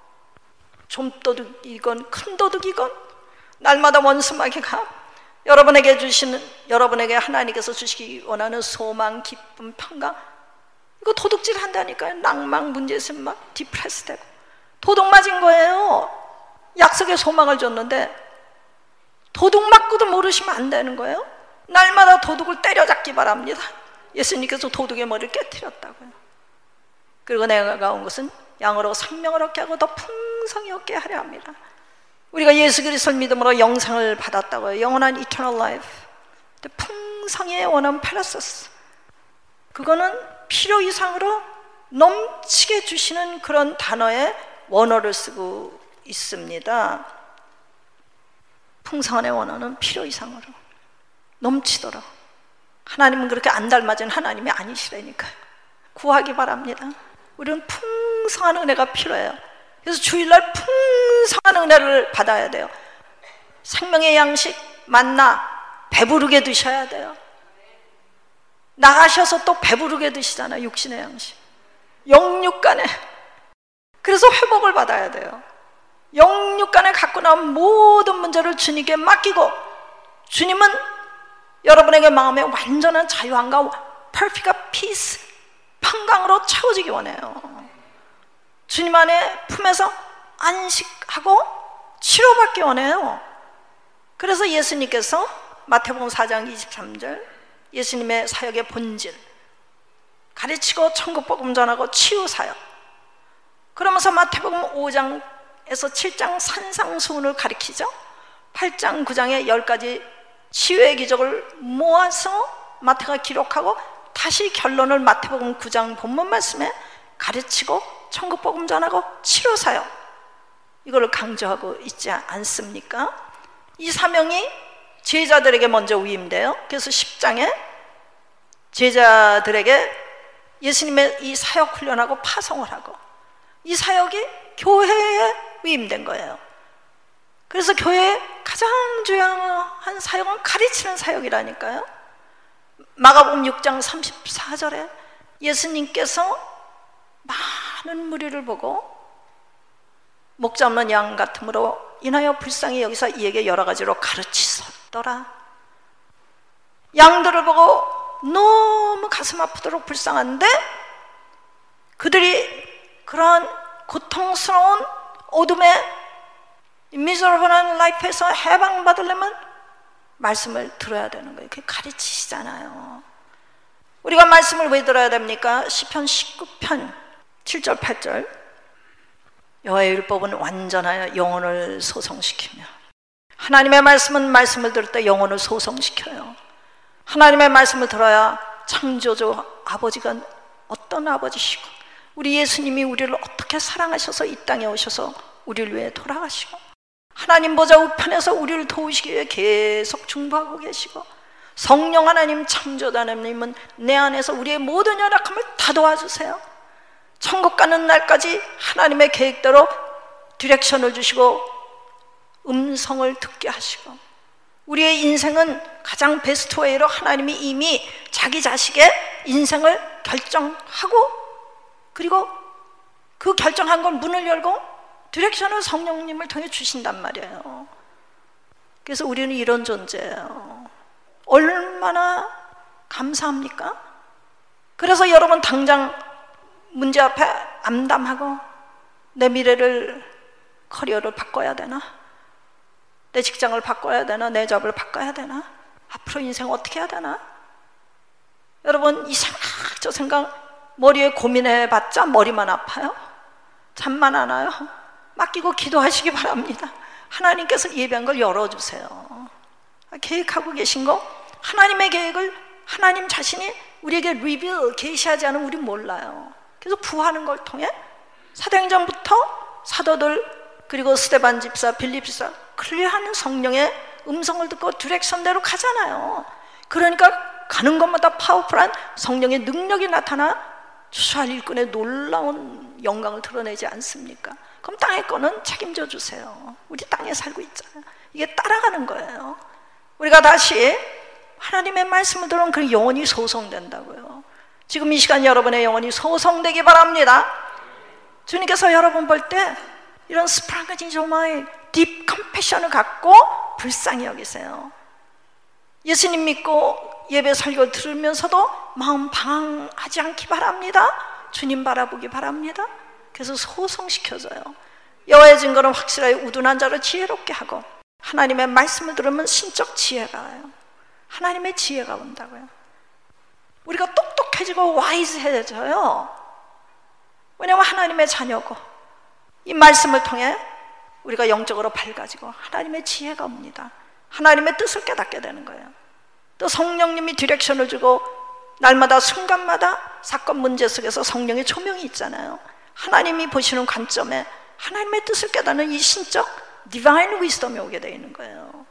좀도둑이건 큰 도둑이건 날마다 원수마귀가 여러분에게 주시는, 여러분에게 하나님께서 주시기 원하는 소망, 기쁨, 평강, 이거 도둑질 한다니까요. 낭망, 문제심, 막 디프레스 되고 도둑 맞은 거예요. 약속의 소망을 줬는데 도둑 맞고도 모르시면 안 되는 거예요. 날마다 도둑을 때려잡기 바랍니다. 예수님께서 도둑의 머리를 깨뜨렸다고요. 그리고 내가 온 것은 양으로 생명을 얻게 하고 더 풍성히 얻게 하려 합니다. 우리가 예수 그리스도를 믿음으로 영생을 받았다고요. 영원한 eternal life. 풍성의 원한 페라소스, 그거는 필요 이상으로 넘치게 주시는 그런 단어의 원어를 쓰고 있습니다. 풍성한의 원어는 필요 이상으로 넘치도록. 하나님은 그렇게 안 닮아진 하나님이 아니시라니까요. 구하기 바랍니다. 우리는 풍성한 은혜가 필요해요. 그래서 주일날 풍성한 은혜를 받아야 돼요. 생명의 양식 만나 배부르게 드셔야 돼요. 나가셔서 또 배부르게 드시잖아요. 육신의 양식, 영육간에. 그래서 회복을 받아야 돼요. 영육간에 갖고 나온 모든 문제를 주님께 맡기고, 주님은 여러분에게 마음의 완전한 자유함과 perfect peace, 평강으로 채워지기 원해요. 주님 안에 품에서 안식하고 치료받기 원해요. 그래서 예수님께서 마태복음 사 장 이십삼 절, 예수님의 사역의 본질, 가르치고 천국복음 전하고 치유 사역. 그러면서 마태복음 오 장에서 칠 장 산상수훈을 가르치죠. 팔 장 구 장에 열 가지 치유의 기적을 모아서 마태가 기록하고, 다시 결론을 마태복음 구 장 본문 말씀에 가르치고 천국복음 전하고 치료 사역, 이걸 강조하고 있지 않습니까? 이 사명이 제자들에게 먼저 위임돼요. 그래서 십 장에 제자들에게 예수님의 이 사역 훈련하고 파송을 하고, 이 사역이 교회에 위임된 거예요. 그래서 교회의 가장 중요한 사역은 가르치는 사역이라니까요. 마가복음 육 장 삼십사 절에 예수님께서 많은 무리를 보고 목자 없는 양 같으므로 인하여 불쌍히 여기서 이에게 여러 가지로 가르치셨더라. 양들을 보고 너무 가슴 아프도록 불쌍한데, 그들이 그러한 고통스러운 어둠의 이 미저러블한 라이프에서 해방받으려면 말씀을 들어야 되는 거예요. 그게 가르치시잖아요. 우리가 말씀을 왜 들어야 됩니까? 시편 십구 편 칠 절 팔 절 여호와의 율법은 완전하여 영혼을 소성시키며. 하나님의 말씀은 말씀을 들을 때 영혼을 소성시켜요. 하나님의 말씀을 들어야 창조주 아버지가 어떤 아버지시고 우리 예수님이 우리를 어떻게 사랑하셔서 이 땅에 오셔서 우리를 위해 돌아가시고 하나님 보좌 우편에서 우리를 도우시기 위해 계속 중보하고 계시고 성령 하나님 창조주 하나님은 내 안에서 우리의 모든 연약함을 다 도와주세요. 천국 가는 날까지 하나님의 계획대로 디렉션을 주시고 음성을 듣게 하시고 우리의 인생은 가장 베스트 웨이로 하나님이 이미 자기 자식의 인생을 결정하고 그리고 그 결정한 걸 문을 열고 디렉션을 성령님을 통해 주신단 말이에요. 그래서 우리는 이런 존재예요. 얼마나 감사합니까? 그래서 여러분 당장 문제 앞에 암담하고 내 미래를 커리어를 바꿔야 되나? 내 직장을 바꿔야 되나? 내 잡을 바꿔야 되나? 앞으로 인생 어떻게 해야 되나? 여러분 이 생각 저 생각 머리에 고민해봤자 머리만 아파요? 잠만 안 와요? 맡기고 기도하시기 바랍니다. 하나님께서 예비한 걸 열어주세요. 계획하고 계신 거 하나님의 계획을 하나님 자신이 우리에게 리빌 계시하지 않으면 우린 몰라요. 그래서 구하는 걸 통해 사도행전부터 사도들 그리고 스데반 집사 빌립 집사 클리어한 성령의 음성을 듣고 디렉션대로 가잖아요. 그러니까 가는 곳마다 파워풀한 성령의 능력이 나타나 주수할 일꾼의 놀라운 영광을 드러내지 않습니까? 그럼 땅의 거는 책임져 주세요. 우리 땅에 살고 있잖아요. 이게 따라가는 거예요. 우리가 다시 하나님의 말씀을 들으면 그 영혼이 소성된다고요. 지금 이 시간 여러분의 영혼이 소성되기 바랍니다. 주님께서 여러분 볼 때 이런 스프랑가진 정말 딥 컴패션을 갖고 불쌍히 여기세요. 예수님 믿고 예배 설교 들으면서도 마음 방황하지 않기 바랍니다. 주님 바라보기 바랍니다. 그래서 소성시켜져요. 여호와의 증거는 확실하게 우둔한 자를 지혜롭게 하고 하나님의 말씀을 들으면 신적 지혜가 와요. 하나님의 지혜가 온다고요. 우리가 똑똑해지고 와이즈해져요. 왜냐하면 하나님의 자녀고 이 말씀을 통해 우리가 영적으로 밝아지고 하나님의 지혜가 옵니다. 하나님의 뜻을 깨닫게 되는 거예요. 또 성령님이 디렉션을 주고 날마다 순간마다 사건 문제 속에서 성령의 조명이 있잖아요. 하나님이 보시는 관점에 하나님의 뜻을 깨닫는 이 신적 디바인 위스덤이 오게 되어 있는 거예요.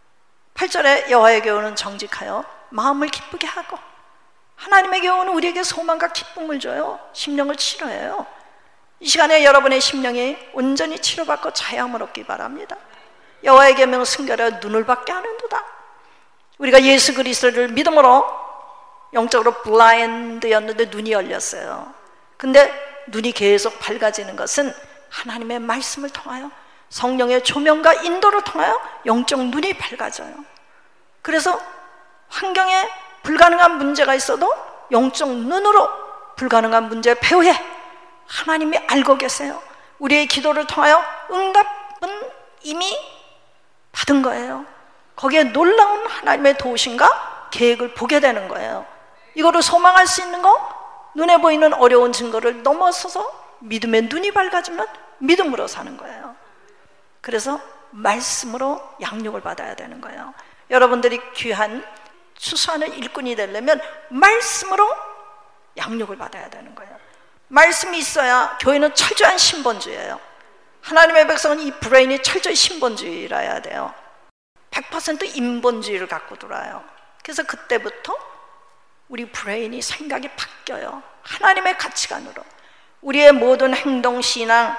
팔 절에 여호와의 교훈은 정직하여 마음을 기쁘게 하고 하나님의 교훈은 우리에게 소망과 기쁨을 줘요. 심령을 치료해요. 이 시간에 여러분의 심령이 온전히 치료받고 자유함을 얻기 바랍니다. 여호와의 계명을 순결하여 눈을 받게 하는도다. 우리가 예수 그리스도를 믿음으로 영적으로 블라인드였는데 눈이 열렸어요. 근데 눈이 계속 밝아지는 것은 하나님의 말씀을 통하여 성령의 조명과 인도를 통하여 영적 눈이 밝아져요. 그래서 환경에 불가능한 문제가 있어도 영적 눈으로 불가능한 문제 배후에 하나님이 알고 계세요. 우리의 기도를 통하여 응답은 이미 받은 거예요. 거기에 놀라운 하나님의 도우심과 계획을 보게 되는 거예요. 이거를 소망할 수 있는 거 눈에 보이는 어려운 증거를 넘어서서 믿음의 눈이 밝아지면 믿음으로 사는 거예요. 그래서 말씀으로 양육을 받아야 되는 거예요. 여러분들이 귀한 추수하는 일꾼이 되려면 말씀으로 양육을 받아야 되는 거예요. 말씀이 있어야 교회는 철저한 신본주의예요. 하나님의 백성은 이 브레인이 철저히 신본주의라 해야 돼요. 백 퍼센트 인본주의를 갖고 돌아요. 그래서 그때부터 우리 브레인이 생각이 바뀌어요. 하나님의 가치관으로. 우리의 모든 행동, 신앙,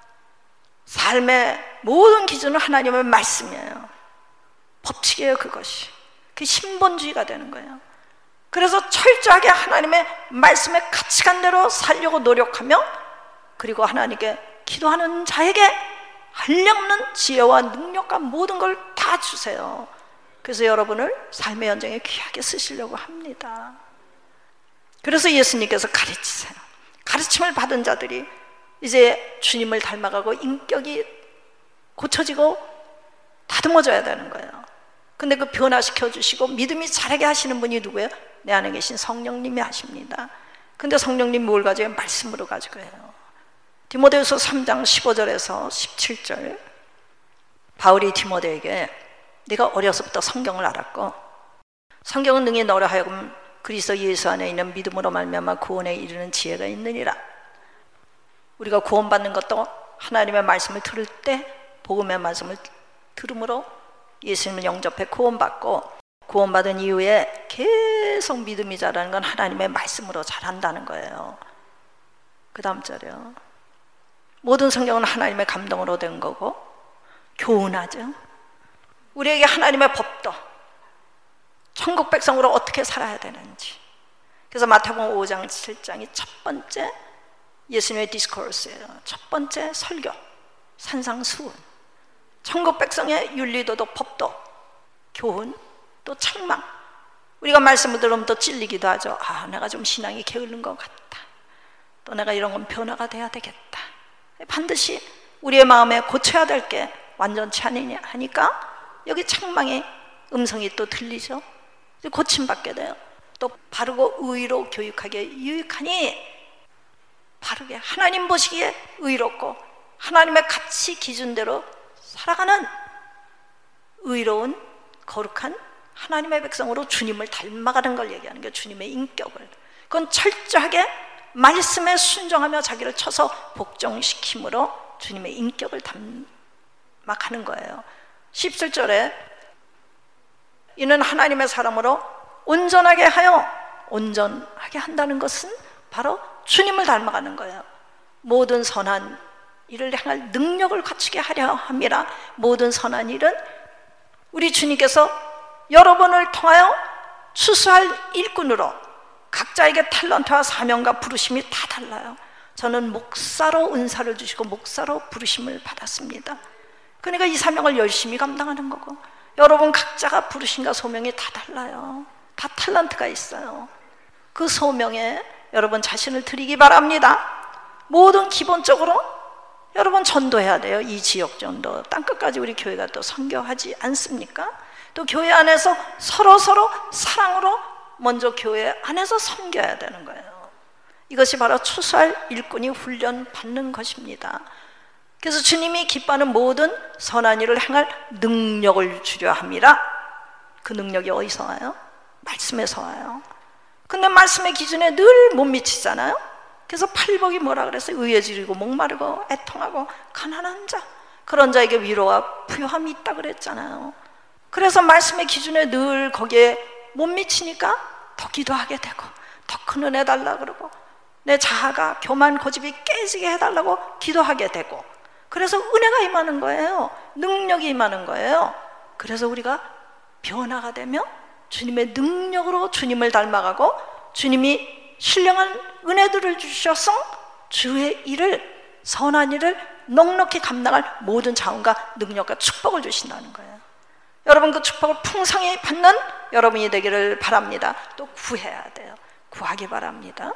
삶의 모든 기준은 하나님의 말씀이에요. 법칙이에요. 그것이. 그게 신본주의가 되는 거예요. 그래서 철저하게 하나님의 말씀의 가치관대로 살려고 노력하며 그리고 하나님께 기도하는 자에게 한량없는 지혜와 능력과 모든 걸 다 주세요. 그래서 여러분을 삶의 현장에 귀하게 쓰시려고 합니다. 그래서 예수님께서 가르치세요. 가르침을 받은 자들이 이제 주님을 닮아가고 인격이 고쳐지고 다듬어져야 되는 거예요. 근데 그 변화시켜 주시고 믿음이 자라게 하시는 분이 누구예요? 내 안에 계신 성령님이 하십니다. 근데 성령님 뭘 가져요? 말씀으로 가지고 해요. 디모데후서 삼 장 십오 절에서 십칠 절, 바울이 디모데에게 네가 어려서부터 성경을 알았고 성경은 능히 너로 하여금 그리스도 예수 안에 있는 믿음으로 말미암아 구원에 이르는 지혜가 있느니라. 우리가 구원받는 것도 하나님의 말씀을 들을 때 복음의 말씀을 들음으로 예수님을 영접해 구원받고, 구원받은 이후에 계속 믿음이 자라는 건 하나님의 말씀으로 자란다는 거예요. 그 다음 절이요. 모든 성경은 하나님의 감동으로 된 거고 교훈하죠. 우리에게 하나님의 법도, 천국 백성으로 어떻게 살아야 되는지. 그래서 마태복음 오 장 칠 장이 첫 번째 예수님의 디스코스예요. 첫 번째 설교, 산상수훈. 천국 백성의 윤리도덕, 법도, 교훈, 또 책망. 우리가 말씀을 들으면 또 찔리기도 하죠. 아, 내가 좀 신앙이 게으른 것 같다. 또 내가 이런 건 변화가 돼야 되겠다. 반드시 우리의 마음에 고쳐야 될 게 완전치 않으냐 하니까 여기 책망의 음성이 또 들리죠. 고침받게 돼요. 또 바르고 의로 교육하게 유익하니, 바르게 하나님 보시기에 의롭고 하나님의 가치 기준대로 살아가는 의로운 거룩한 하나님의 백성으로 주님을 닮아가는 걸 얘기하는 게 주님의 인격을. 그건 철저하게 말씀에 순종하며 자기를 쳐서 복종시킴으로 주님의 인격을 닮아가는 거예요. 십칠 절에 이는 하나님의 사람으로 온전하게 하여, 온전하게 한다는 것은 바로 주님을 닮아가는 거예요. 모든 선한 일을 행할 능력을 갖추게 하려 함이라. 모든 선한 일은 우리 주님께서 여러분을 통하여 추수할 일꾼으로, 각자에게 탤런트와 사명과 부르심이 다 달라요. 저는 목사로 은사를 주시고 목사로 부르심을 받았습니다. 그러니까 이 사명을 열심히 감당하는 거고, 여러분 각자가 부르심과 소명이 다 달라요. 다 탤런트가 있어요. 그 소명에 여러분 자신을 드리기 바랍니다. 모든 기본적으로 여러분 전도해야 돼요. 이 지역 전도, 땅끝까지 우리 교회가 또 선교하지 않습니까? 또 교회 안에서 서로 서로 사랑으로 먼저 교회 안에서 섬겨야 되는 거예요. 이것이 바로 추수할 일꾼이 훈련받는 것입니다. 그래서 주님이 기뻐하는 모든 선한 일을 행할 능력을 주려 함이라. 그 능력이 어디서 와요? 말씀에서 와요. 근데 말씀의 기준에 늘 못 미치잖아요. 그래서 팔복이 뭐라 그랬어요? 의에 지르고 목마르고 애통하고 가난한 자, 그런 자에게 위로와 부요함이 있다 그랬잖아요. 그래서 말씀의 기준에 늘 거기에 못 미치니까 더 기도하게 되고, 더 큰 은혜 달라 그러고, 내 자아가 교만 고집이 깨지게 해달라고 기도하게 되고, 그래서 은혜가 임하는 거예요. 능력이 임하는 거예요. 그래서 우리가 변화가 되며 주님의 능력으로 주님을 닮아가고, 주님이 신령한 은혜들을 주셔서 주의 일을, 선한 일을 넉넉히 감당할 모든 자원과 능력과 축복을 주신다는 거예요. 여러분 그 축복을 풍성히 받는 여러분이 되기를 바랍니다. 또 구해야 돼요. 구하기 바랍니다.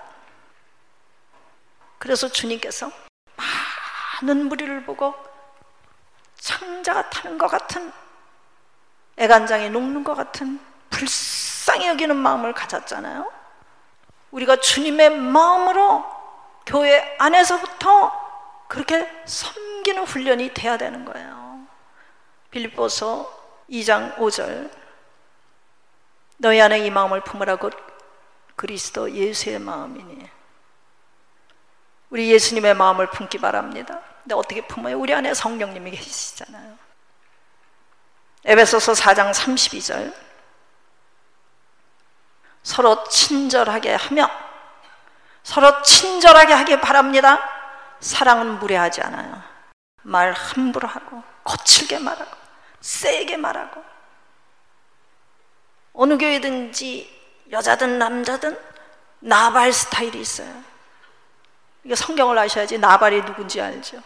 그래서 주님께서 많은 무리를 보고 창자가 타는 것 같은, 애간장이 녹는 것 같은 불쌍히 여기는 마음을 가졌잖아요. 우리가 주님의 마음으로 교회 안에서부터 그렇게 섬기는 훈련이 돼야 되는 거예요. 빌립보서 이 장 오 절, 너희 안에 이 마음을 품으라고 그리스도 예수의 마음이니. 우리 예수님의 마음을 품기 바랍니다. 근데 어떻게 품어요? 우리 안에 성령님이 계시잖아요. 에베소서 사 장 삼십이 절, 서로 친절하게 하며, 서로 친절하게 하기 바랍니다. 사랑은 무례하지 않아요. 말 함부로 하고 거칠게 말하고 세게 말하고. 어느 교회든지 여자든 남자든 나발 스타일이 있어요. 이게 성경을 아셔야지 나발이 누군지 알죠.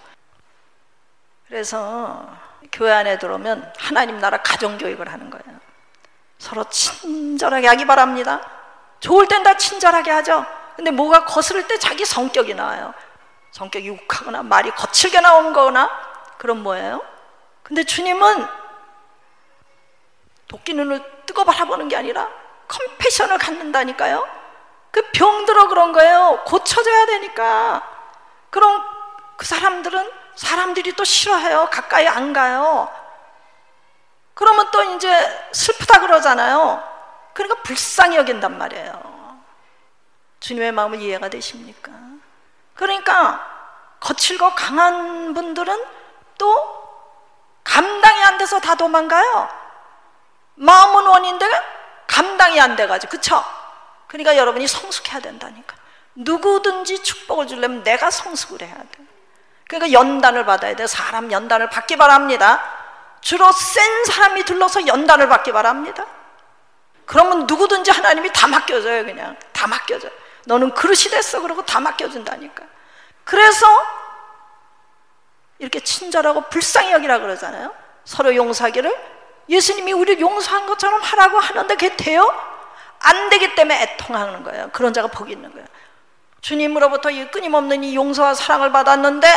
그래서 교회 안에 들어오면 하나님 나라 가정교육을 하는 거예요. 서로 친절하게 하기 바랍니다. 좋을 땐 다 친절하게 하죠. 근데 뭐가 거스를 때 자기 성격이 나와요. 성격이 욱하거나 말이 거칠게 나온 거나, 그럼 뭐예요? 근데 주님은 도끼 눈을 뜨고 바라보는 게 아니라 컴패션을 갖는다니까요. 그 병들어 그런 거예요. 고쳐져야 되니까. 그럼 그 사람들은 사람들이 또 싫어해요. 가까이 안 가요. 그러면 또 이제 슬프다 그러잖아요. 그러니까 불쌍히 여긴단 말이에요. 주님의 마음을 이해가 되십니까? 그러니까 거칠고 강한 분들은 또 감당이 안 돼서 다 도망가요. 마음은 원인데 감당이 안 돼가지고, 그쵸? 그러니까 여러분이 성숙해야 된다니까. 누구든지 축복을 주려면 내가 성숙을 해야 돼. 그러니까 연단을 받아야 돼. 사람 연단을 받기 바랍니다. 주로 센 사람이 둘러서 연단을 받기 바랍니다. 그러면 누구든지 하나님이 다 맡겨줘요. 그냥 다 맡겨줘요. 너는 그릇이 됐어. 그러고 다 맡겨준다니까. 그래서 이렇게 친절하고 불쌍히 여기라 그러잖아요. 서로 용서하기를 예수님이 우리를 용서한 것처럼 하라고 하는데 그게 돼요? 안 되기 때문에 애통하는 거예요. 그런 자가 복이 있는 거예요. 주님으로부터 이 끊임없는 이 용서와 사랑을 받았는데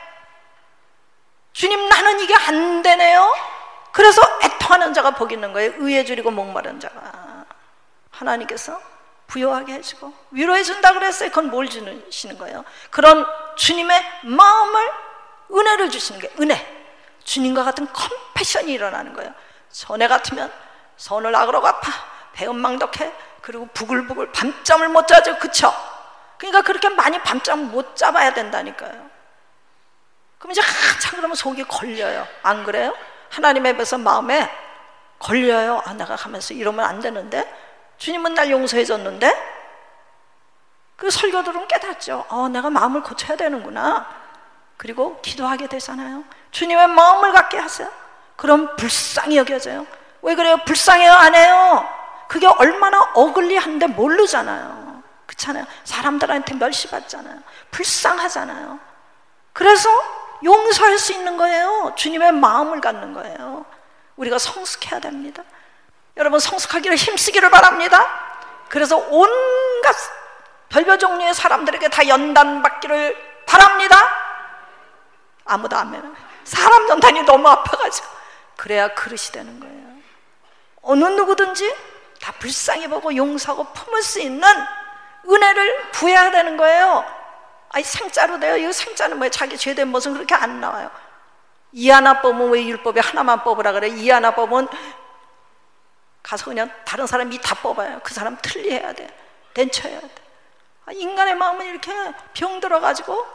주님 나는 이게 안 되네요. 그래서 애통하는 자가 복이 있는 거예요. 의에 줄이고 목마른 자가. 하나님께서 부요하게 해주고 위로해 준다 그랬어요. 그건 뭘 주시는 거예요? 그런 주님의 마음을, 은혜를 주시는 거예요. 은혜. 주님과 같은 컴패션이 일어나는 거예요. 전에 같으면 손을 악으로 갚아 배은망덕해. 그리고 부글부글 밤잠을 못 자죠. 그쵸? 그러니까 그렇게 많이 밤잠을 못 잡아야 된다니까요. 그럼 이제 한참 그러면 속이 걸려요. 안 그래요? 하나님 앞에서 마음에 걸려요. 아, 내가 가면서 이러면 안 되는데, 주님은 날 용서해 줬는데. 그 설교 들으면 깨닫죠. 어, 내가 마음을 고쳐야 되는구나. 그리고 기도하게 되잖아요. 주님의 마음을 갖게 하세요. 그럼 불쌍히 여겨져요. 왜 그래요? 불쌍해요? 안 해요? 그게 얼마나 어글리한데 모르잖아요. 그렇잖아요. 사람들한테 멸시받잖아요. 불쌍하잖아요. 그래서 용서할 수 있는 거예요. 주님의 마음을 갖는 거예요. 우리가 성숙해야 됩니다. 여러분 성숙하기를 힘쓰기를 바랍니다. 그래서 온갖 별별 종류의 사람들에게 다 연단받기를 바랍니다. 아무도 안 해요. 사람 연단이 너무 아파가지고. 그래야 그릇이 되는 거예요. 어느 누구든지 다 불쌍히 보고 용서하고 품을 수 있는 은혜를 부여해야 되는 거예요. 아니 생자로 돼요. 이거 생자는 뭐예요? 자기 죄된 모습은 그렇게 안 나와요. 이 하나 뽑으면 왜 율법에 하나만 뽑으라 그래? 이 하나 뽑으면 가서 그냥 다른 사람이 다 뽑아요. 그 사람 틀리해야 돼. 된쳐야 돼. 아, 인간의 마음은 이렇게 병들어가지고.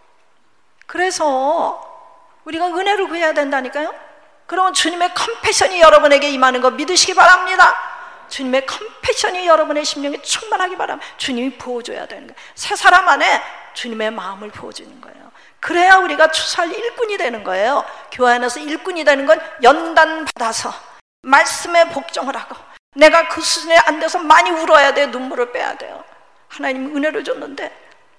그래서 우리가 은혜를 구해야 된다니까요. 그러면 주님의 컴패션이 여러분에게 임하는 거 믿으시기 바랍니다. 주님의 컴패션이 여러분의 심령에 충만하기 바랍니다. 주님이 부어줘야 되는 거예요. 새 사람 안에 주님의 마음을 부어주는 거예요. 그래야 우리가 추수할 일꾼이 되는 거예요. 교회 안에서 일꾼이 되는 건 연단받아서 말씀에 복종을 하고, 내가 그 수준에 안 돼서 많이 울어야 돼요. 눈물을 빼야 돼요. 하나님 은혜를 줬는데,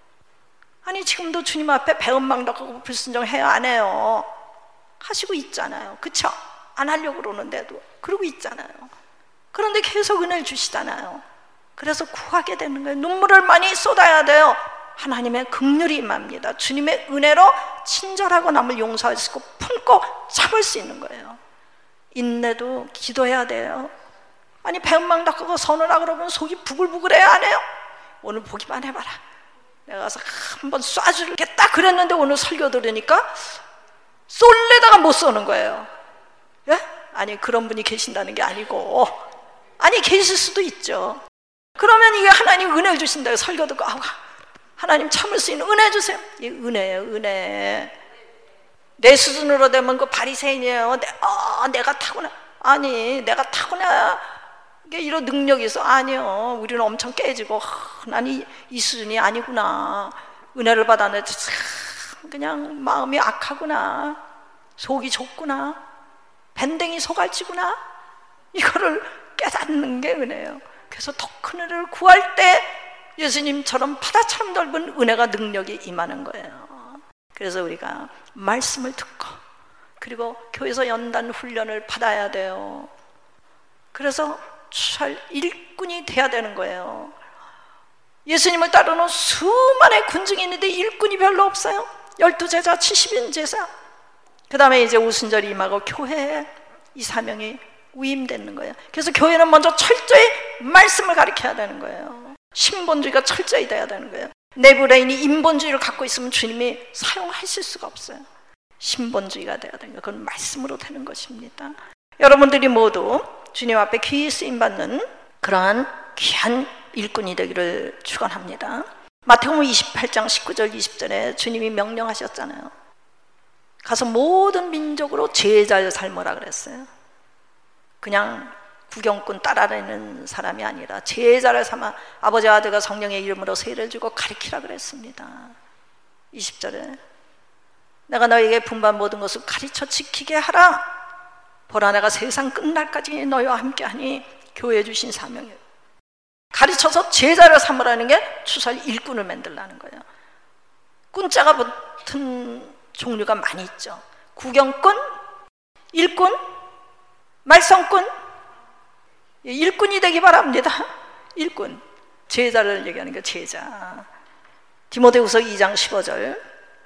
아니 지금도 주님 앞에 배은망덕하고 불순종해요? 안 해요? 하시고 있잖아요. 그쵸? 안 하려고 그러는데도 그러고 있잖아요. 그런데 계속 은혜를 주시잖아요. 그래서 구하게 되는 거예요. 눈물을 많이 쏟아야 돼요. 하나님의 긍휼이 임합니다. 주님의 은혜로 친절하고 남을 용서할 수 있고 품고 참을 수 있는 거예요. 인내도 기도해야 돼요. 아니 배은망덕하고 선을 하고 그러면 속이 부글부글해야 안 해요? 오늘 보기만 해봐라. 내가 가서 한번 쏴주겠다 그랬는데 오늘 설교 들으니까 쏠래다가 못 쏘는 거예요. 예? 아니 그런 분이 계신다는 게 아니고, 아니 계실 수도 있죠. 그러면 이게 하나님 은혜를 주신다고 설교 듣고, 아, 하나님 참을 수 있는 은혜 주세요. 이 은혜예요. 은혜. 내 수준으로 되면 그 바리새인이에요. 내, 어, 내가 타고나. 아니 내가 타고나 이게 이런 능력이 있어? 아니요. 우리는 엄청 깨지고, 난 이 이 수준이 아니구나. 은혜를 받았는데 참 그냥 마음이 악하구나. 속이 좁구나. 밴댕이 소갈치구나. 이거를 깨닫는 게 은혜예요. 그래서 더 큰 은혜를 구할 때 예수님처럼 바다처럼 넓은 은혜가 능력이 임하는 거예요. 그래서 우리가 말씀을 듣고, 그리고 교회에서 연단 훈련을 받아야 돼요. 그래서 잘 일꾼이 돼야 되는 거예요. 예수님을 따르는 수많은 군중이 있는데 일꾼이 별로 없어요. 열두 제자, 칠십 인 제자. 그 다음에 이제 오순절이 임하고 교회에 이 사명이 위임되는 거예요. 그래서 교회는 먼저 철저히 말씀을 가르쳐야 되는 거예요. 신본주의가 철저히 돼야 되는 거예요. 내부레인이 인본주의를 갖고 있으면 주님이 사용하실 수가 없어요. 신본주의가 돼야 되는 거예요. 그건 말씀으로 되는 것입니다. 여러분들이 모두 주님 앞에 귀히 쓰임받는 그러한 귀한 일꾼이 되기를 축원합니다. 마태복음 이십팔 장 십구 절 이십 절에 주님이 명령하셨잖아요. 가서 모든 민족으로 제자를 삶으라 그랬어요. 그냥 구경꾼 따라다니는 사람이 아니라 제자를 삼아 아버지와 아들과 성령의 이름으로 세례를 주고 가르치라 그랬습니다. 이십 절에 내가 너에게 분반 모든 것을 가르쳐 지키게 하라. 보라 내가 세상 끝날까지 너희와 함께하니 교회 주신 사명이에요. 가르쳐서 제자를 삼으라는 게 추수할 일꾼을 만들라는 거예요. 꾼자가 붙은 종류가 많이 있죠. 구경꾼, 일꾼, 말썽꾼. 일꾼이 되기 바랍니다. 일꾼, 제자를 얘기하는 게 제자. 디모데후서 이 장 십오 절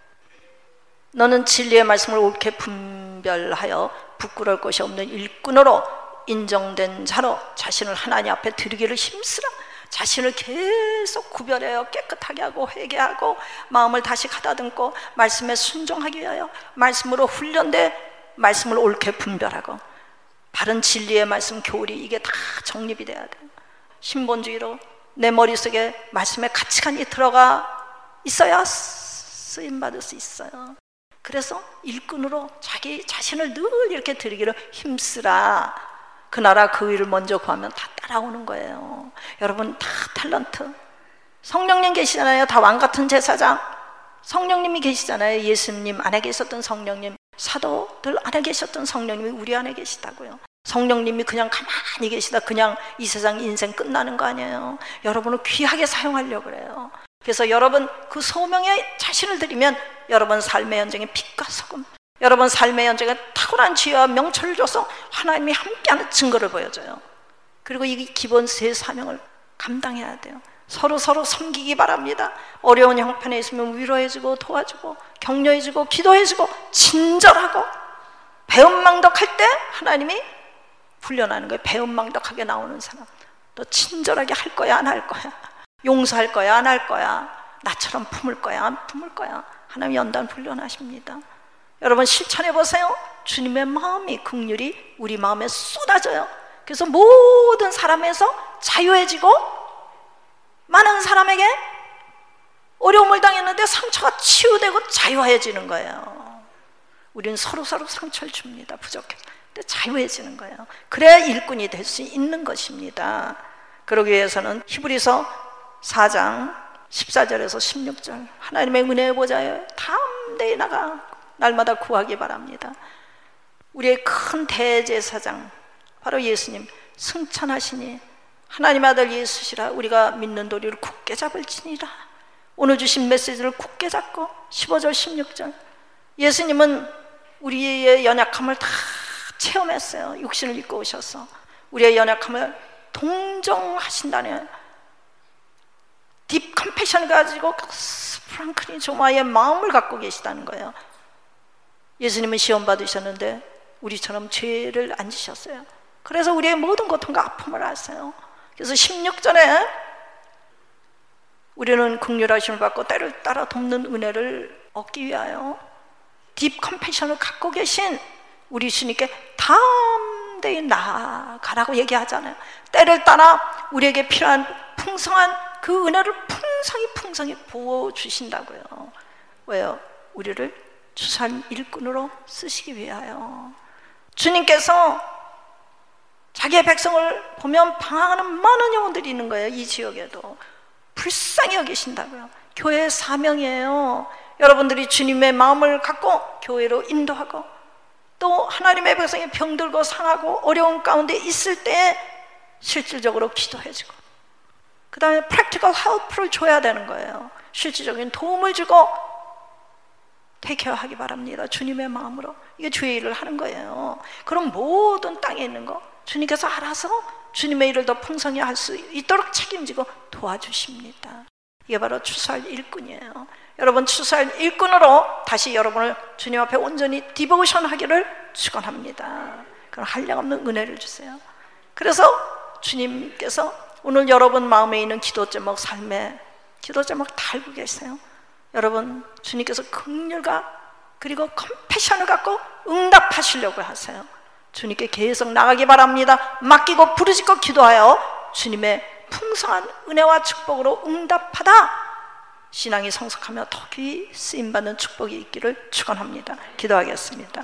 너는 진리의 말씀을 옳게 분별하여 부끄러울 것이 없는 일꾼으로 인정된 자로 자신을 하나님 앞에 드리기를 힘쓰라. 자신을 계속 구별하여 깨끗하게 하고 회개하고 마음을 다시 가다듬고 말씀에 순종하기 위하여 말씀으로 훈련돼 말씀을 옳게 분별하고 바른 진리의 말씀 교리 이게 다 정립이 돼야 돼요. 신본주의로 내 머릿속에 말씀의 가치관이 들어가 있어야 쓰임받을 수 있어요. 그래서 일꾼으로 자기 자신을 늘 이렇게 드리기를 힘쓰라. 그 나라 그 일을 먼저 구하면 다 따라오는 거예요. 여러분 다 탤런트. 성령님 계시잖아요. 다 왕같은 제사장. 성령님이 계시잖아요. 예수님 안에 계셨던 성령님, 사도들 안에 계셨던 성령님이 우리 안에 계시다고요. 성령님이 그냥 가만히 계시다 그냥 이 세상 인생 끝나는 거 아니에요. 여러분을 귀하게 사용하려고 그래요. 그래서 여러분 그 소명에 자신을 드리면 여러분 삶의 현장에 빛과 소금, 여러분 삶의 현장에 탁월한 지혜와 명철을 줘서 하나님이 함께하는 증거를 보여줘요. 그리고 이 기본 세 사명을 감당해야 돼요. 서로 서로 섬기기 바랍니다. 어려운 형편에 있으면 위로해주고 도와주고 격려해주고 기도해주고 친절하고 배은망덕할 때 하나님이 훈련하는 거예요. 배은망덕하게 나오는 사람 너 친절하게 할 거야 안 할 거야, 용서할 거야 안 할 거야, 나처럼 품을 거야 안 품을 거야. 하나님 연단 훈련하십니다. 여러분 실천해 보세요. 주님의 마음이 긍휼이 우리 마음에 쏟아져요. 그래서 모든 사람에서 자유해지고 많은 사람에게 어려움을 당했는데 상처가 치유되고 자유해지는 거예요. 우리는 서로 서로 상처를 줍니다. 부족해서. 근데 자유해지는 거예요. 그래야 일꾼이 될 수 있는 것입니다. 그러기 위해서는 히브리서 사 장 십사 절에서 십육 절 하나님의 은혜의 보좌에 담대히 나가 날마다 구하기 바랍니다. 우리의 큰 대제사장 바로 예수님 승천하시니 하나님의 아들 예수시라 우리가 믿는 도리를 굳게 잡을지니라. 오늘 주신 메시지를 굳게 잡고 십오 절 십육 절 예수님은 우리의 연약함을 다 체험했어요. 육신을 입고 오셔서 우리의 연약함을 동정하신다는 딥 컴패션을 가지고 프랑클린 조마의 마음을 갖고 계시다는 거예요. 예수님은 시험 받으셨는데 우리처럼 죄를 안 지셨어요. 그래서 우리의 모든 고통과 아픔을 아세요. 그래서 십육 절에 우리는 긍휼하심을 받고 때를 따라 돕는 은혜를 얻기 위하여 딥 컴패션을 갖고 계신 우리 주님께 담대히 나아가라고 얘기하잖아요. 때를 따라 우리에게 필요한 풍성한 그 은혜를 풍성히 풍성히 부어주신다고요. 왜요? 우리를 추수한 일꾼으로 쓰시기 위하여. 주님께서 자기의 백성을 보면 방황하는 많은 영혼들이 있는 거예요. 이 지역에도 불쌍히 여기신다고요. 교회의 사명이에요. 여러분들이 주님의 마음을 갖고 교회로 인도하고 또 하나님의 백성이 병들고 상하고 어려운 가운데 있을 때 실질적으로 기도해주고 그 다음에 practical help를 줘야 되는 거예요. 실질적인 도움을 주고 테이크하기 바랍니다. 주님의 마음으로. 이게 주의 일을 하는 거예요. 그럼 모든 땅에 있는 거 주님께서 알아서 주님의 일을 더 풍성히 할 수 있도록 책임지고 도와주십니다. 이게 바로 추수할 일꾼이에요. 여러분 추수할 일꾼으로 다시 여러분을 주님 앞에 온전히 디보션 하기를 축원합니다. 그런 한량없는 은혜를 주세요. 그래서 주님께서 오늘 여러분 마음에 있는 기도 제목, 삶의 기도 제목 달고 계세요. 여러분 주님께서 긍휼과 그리고 컴패션을 갖고 응답하시려고 하세요. 주님께 계속 나가기 바랍니다. 맡기고 부르짖고 기도하여 주님의 풍성한 은혜와 축복으로 응답하다 신앙이 성숙하며 더 귀히 쓰임받는 축복이 있기를 축원합니다. 기도하겠습니다.